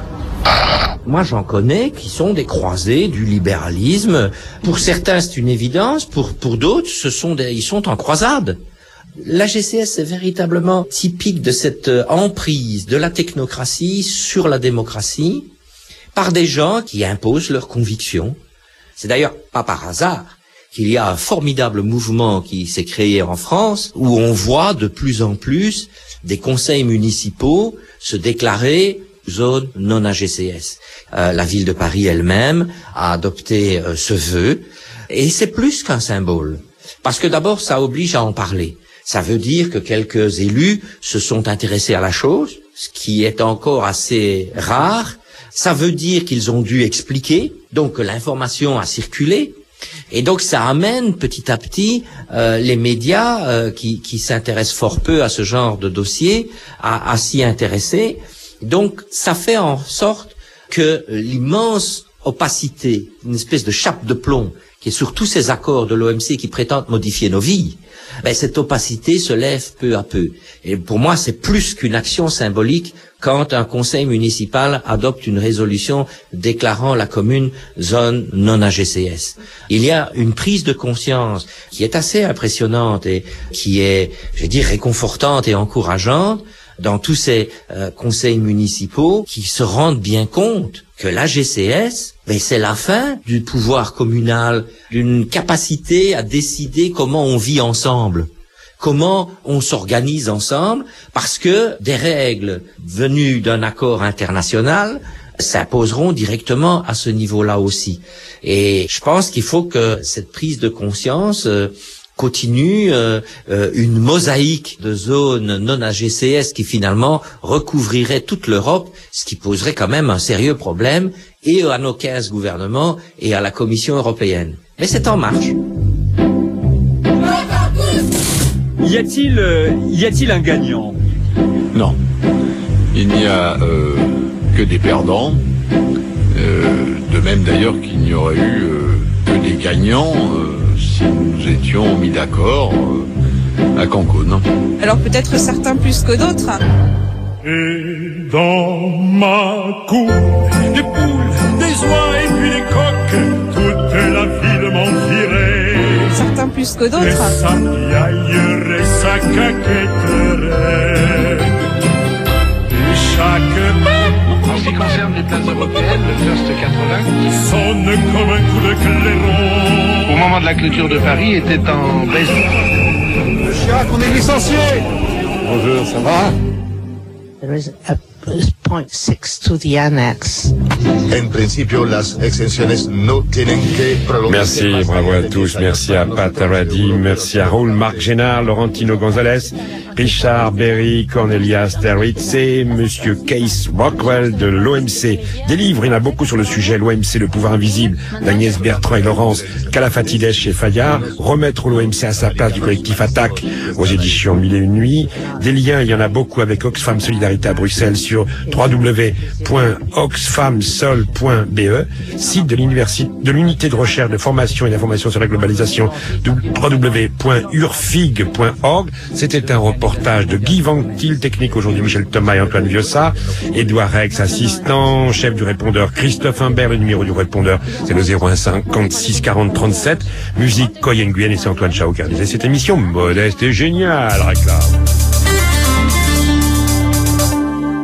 [SPEAKER 8] Moi, j'en connais qui sont des croisés du libéralisme. Pour certains, c'est une évidence. Pour pour d'autres, ce sont des, ils sont en croisade. L'A G C S est véritablement typique de cette emprise de la technocratie sur la démocratie par des gens qui imposent leurs convictions. C'est d'ailleurs pas par hasard qu'il y a un formidable mouvement qui s'est créé en France où on voit de plus en plus des conseils municipaux se déclarer zone non A G C S. Euh, la ville de Paris elle-même a adopté euh, ce vœu et c'est plus qu'un symbole. Parce que d'abord, ça oblige à en parler. Ça veut dire que quelques élus se sont intéressés à la chose, ce qui est encore assez rare. Ça veut dire qu'ils ont dû expliquer, donc que l'information a circulé. Et donc ça amène petit à petit euh, les médias euh, qui, qui s'intéressent fort peu à ce genre de dossier à, à s'y intéresser. Donc ça fait en sorte que l'immense opacité, une espèce de chape de plomb qui est sur tous ces accords de l'O M C qui prétendent modifier nos vies, ben cette opacité se lève peu à peu. Et pour moi, c'est plus qu'une action symbolique quand un conseil municipal adopte une résolution déclarant la commune zone non A G C S. Il y a une prise de conscience qui est assez impressionnante et qui est, je vais dire, réconfortante et encourageante dans tous ces euh, conseils municipaux qui se rendent bien compte que l'A G C S, ben, c'est la fin du pouvoir communal, d'une capacité à décider comment on vit ensemble, comment on s'organise ensemble, parce que des règles venues d'un accord international s'imposeront directement à ce niveau-là aussi. Et je pense qu'il faut que cette prise de conscience euh, continue euh, euh, une mosaïque de zones non A G C S qui finalement recouvrirait toute l'Europe, ce qui poserait quand même un sérieux problème et à nos quinze gouvernements et à la Commission européenne. Mais c'est en marche.
[SPEAKER 7] Y a-t-il, euh, y a-t-il un gagnant?
[SPEAKER 2] Non. Il n'y a euh, que des perdants. Euh, de même d'ailleurs qu'il n'y aurait eu euh, que des gagnants euh, si nous étions mis d'accord euh, à Cancun.
[SPEAKER 4] Alors peut-être certains plus que d'autres.
[SPEAKER 19] Et dans ma cour, des poules, des oies et puis des coqs, toute la ville m'envierait.
[SPEAKER 4] Certains plus que d'autres.
[SPEAKER 19] Et ça piaillerait, ça caquetterait. Et chaque
[SPEAKER 18] En ce qui concerne les places européennes, le First quatre-vingts
[SPEAKER 19] sonne comme un coup de clairon.
[SPEAKER 18] au moment de la clôture de Paris, était en baisse.
[SPEAKER 22] Monsieur Chirac, on est licencié.
[SPEAKER 2] Bonjour, ça va?
[SPEAKER 14] There is a point six to the annex.
[SPEAKER 3] En principio, las exenciones no tienen que prolongarse.
[SPEAKER 9] Merci, bravo à tous. Merci à Pat Aradi, merci à Raoul Marc Génard, Laurentino Gonzalez, Richard Berry, Cornelia Sterritz et Monsieur Case Rockwell de l'O M C. Des livres, il y en a beaucoup sur le sujet. L'O M C, le pouvoir invisible, d'Agnès Bertrand et Laurence Calafatides chez Fayard. Remettre l'O M C à sa place du collectif Attaque aux éditions Mille et une nuits. Des liens, il y en a beaucoup avec Oxfam Solidarité à Bruxelles sur trois w w w point oxfamsol point b e, site de l'université, de l'unité de recherche, de formation et d'information sur la globalisation, w w w point urfig point org. C'était un reportage de Guy Vanctil, technique aujourd'hui Michel Thomas et Antoine Viossa, Édouard Rex, assistant, chef du répondeur Christophe Imbert, le numéro du répondeur c'est le zéro un cinquante-six quarante trente-sept, musique Koyen Nguyen, et c'est Antoine Chao qui a réalisé cette émission modeste et géniale, réclame.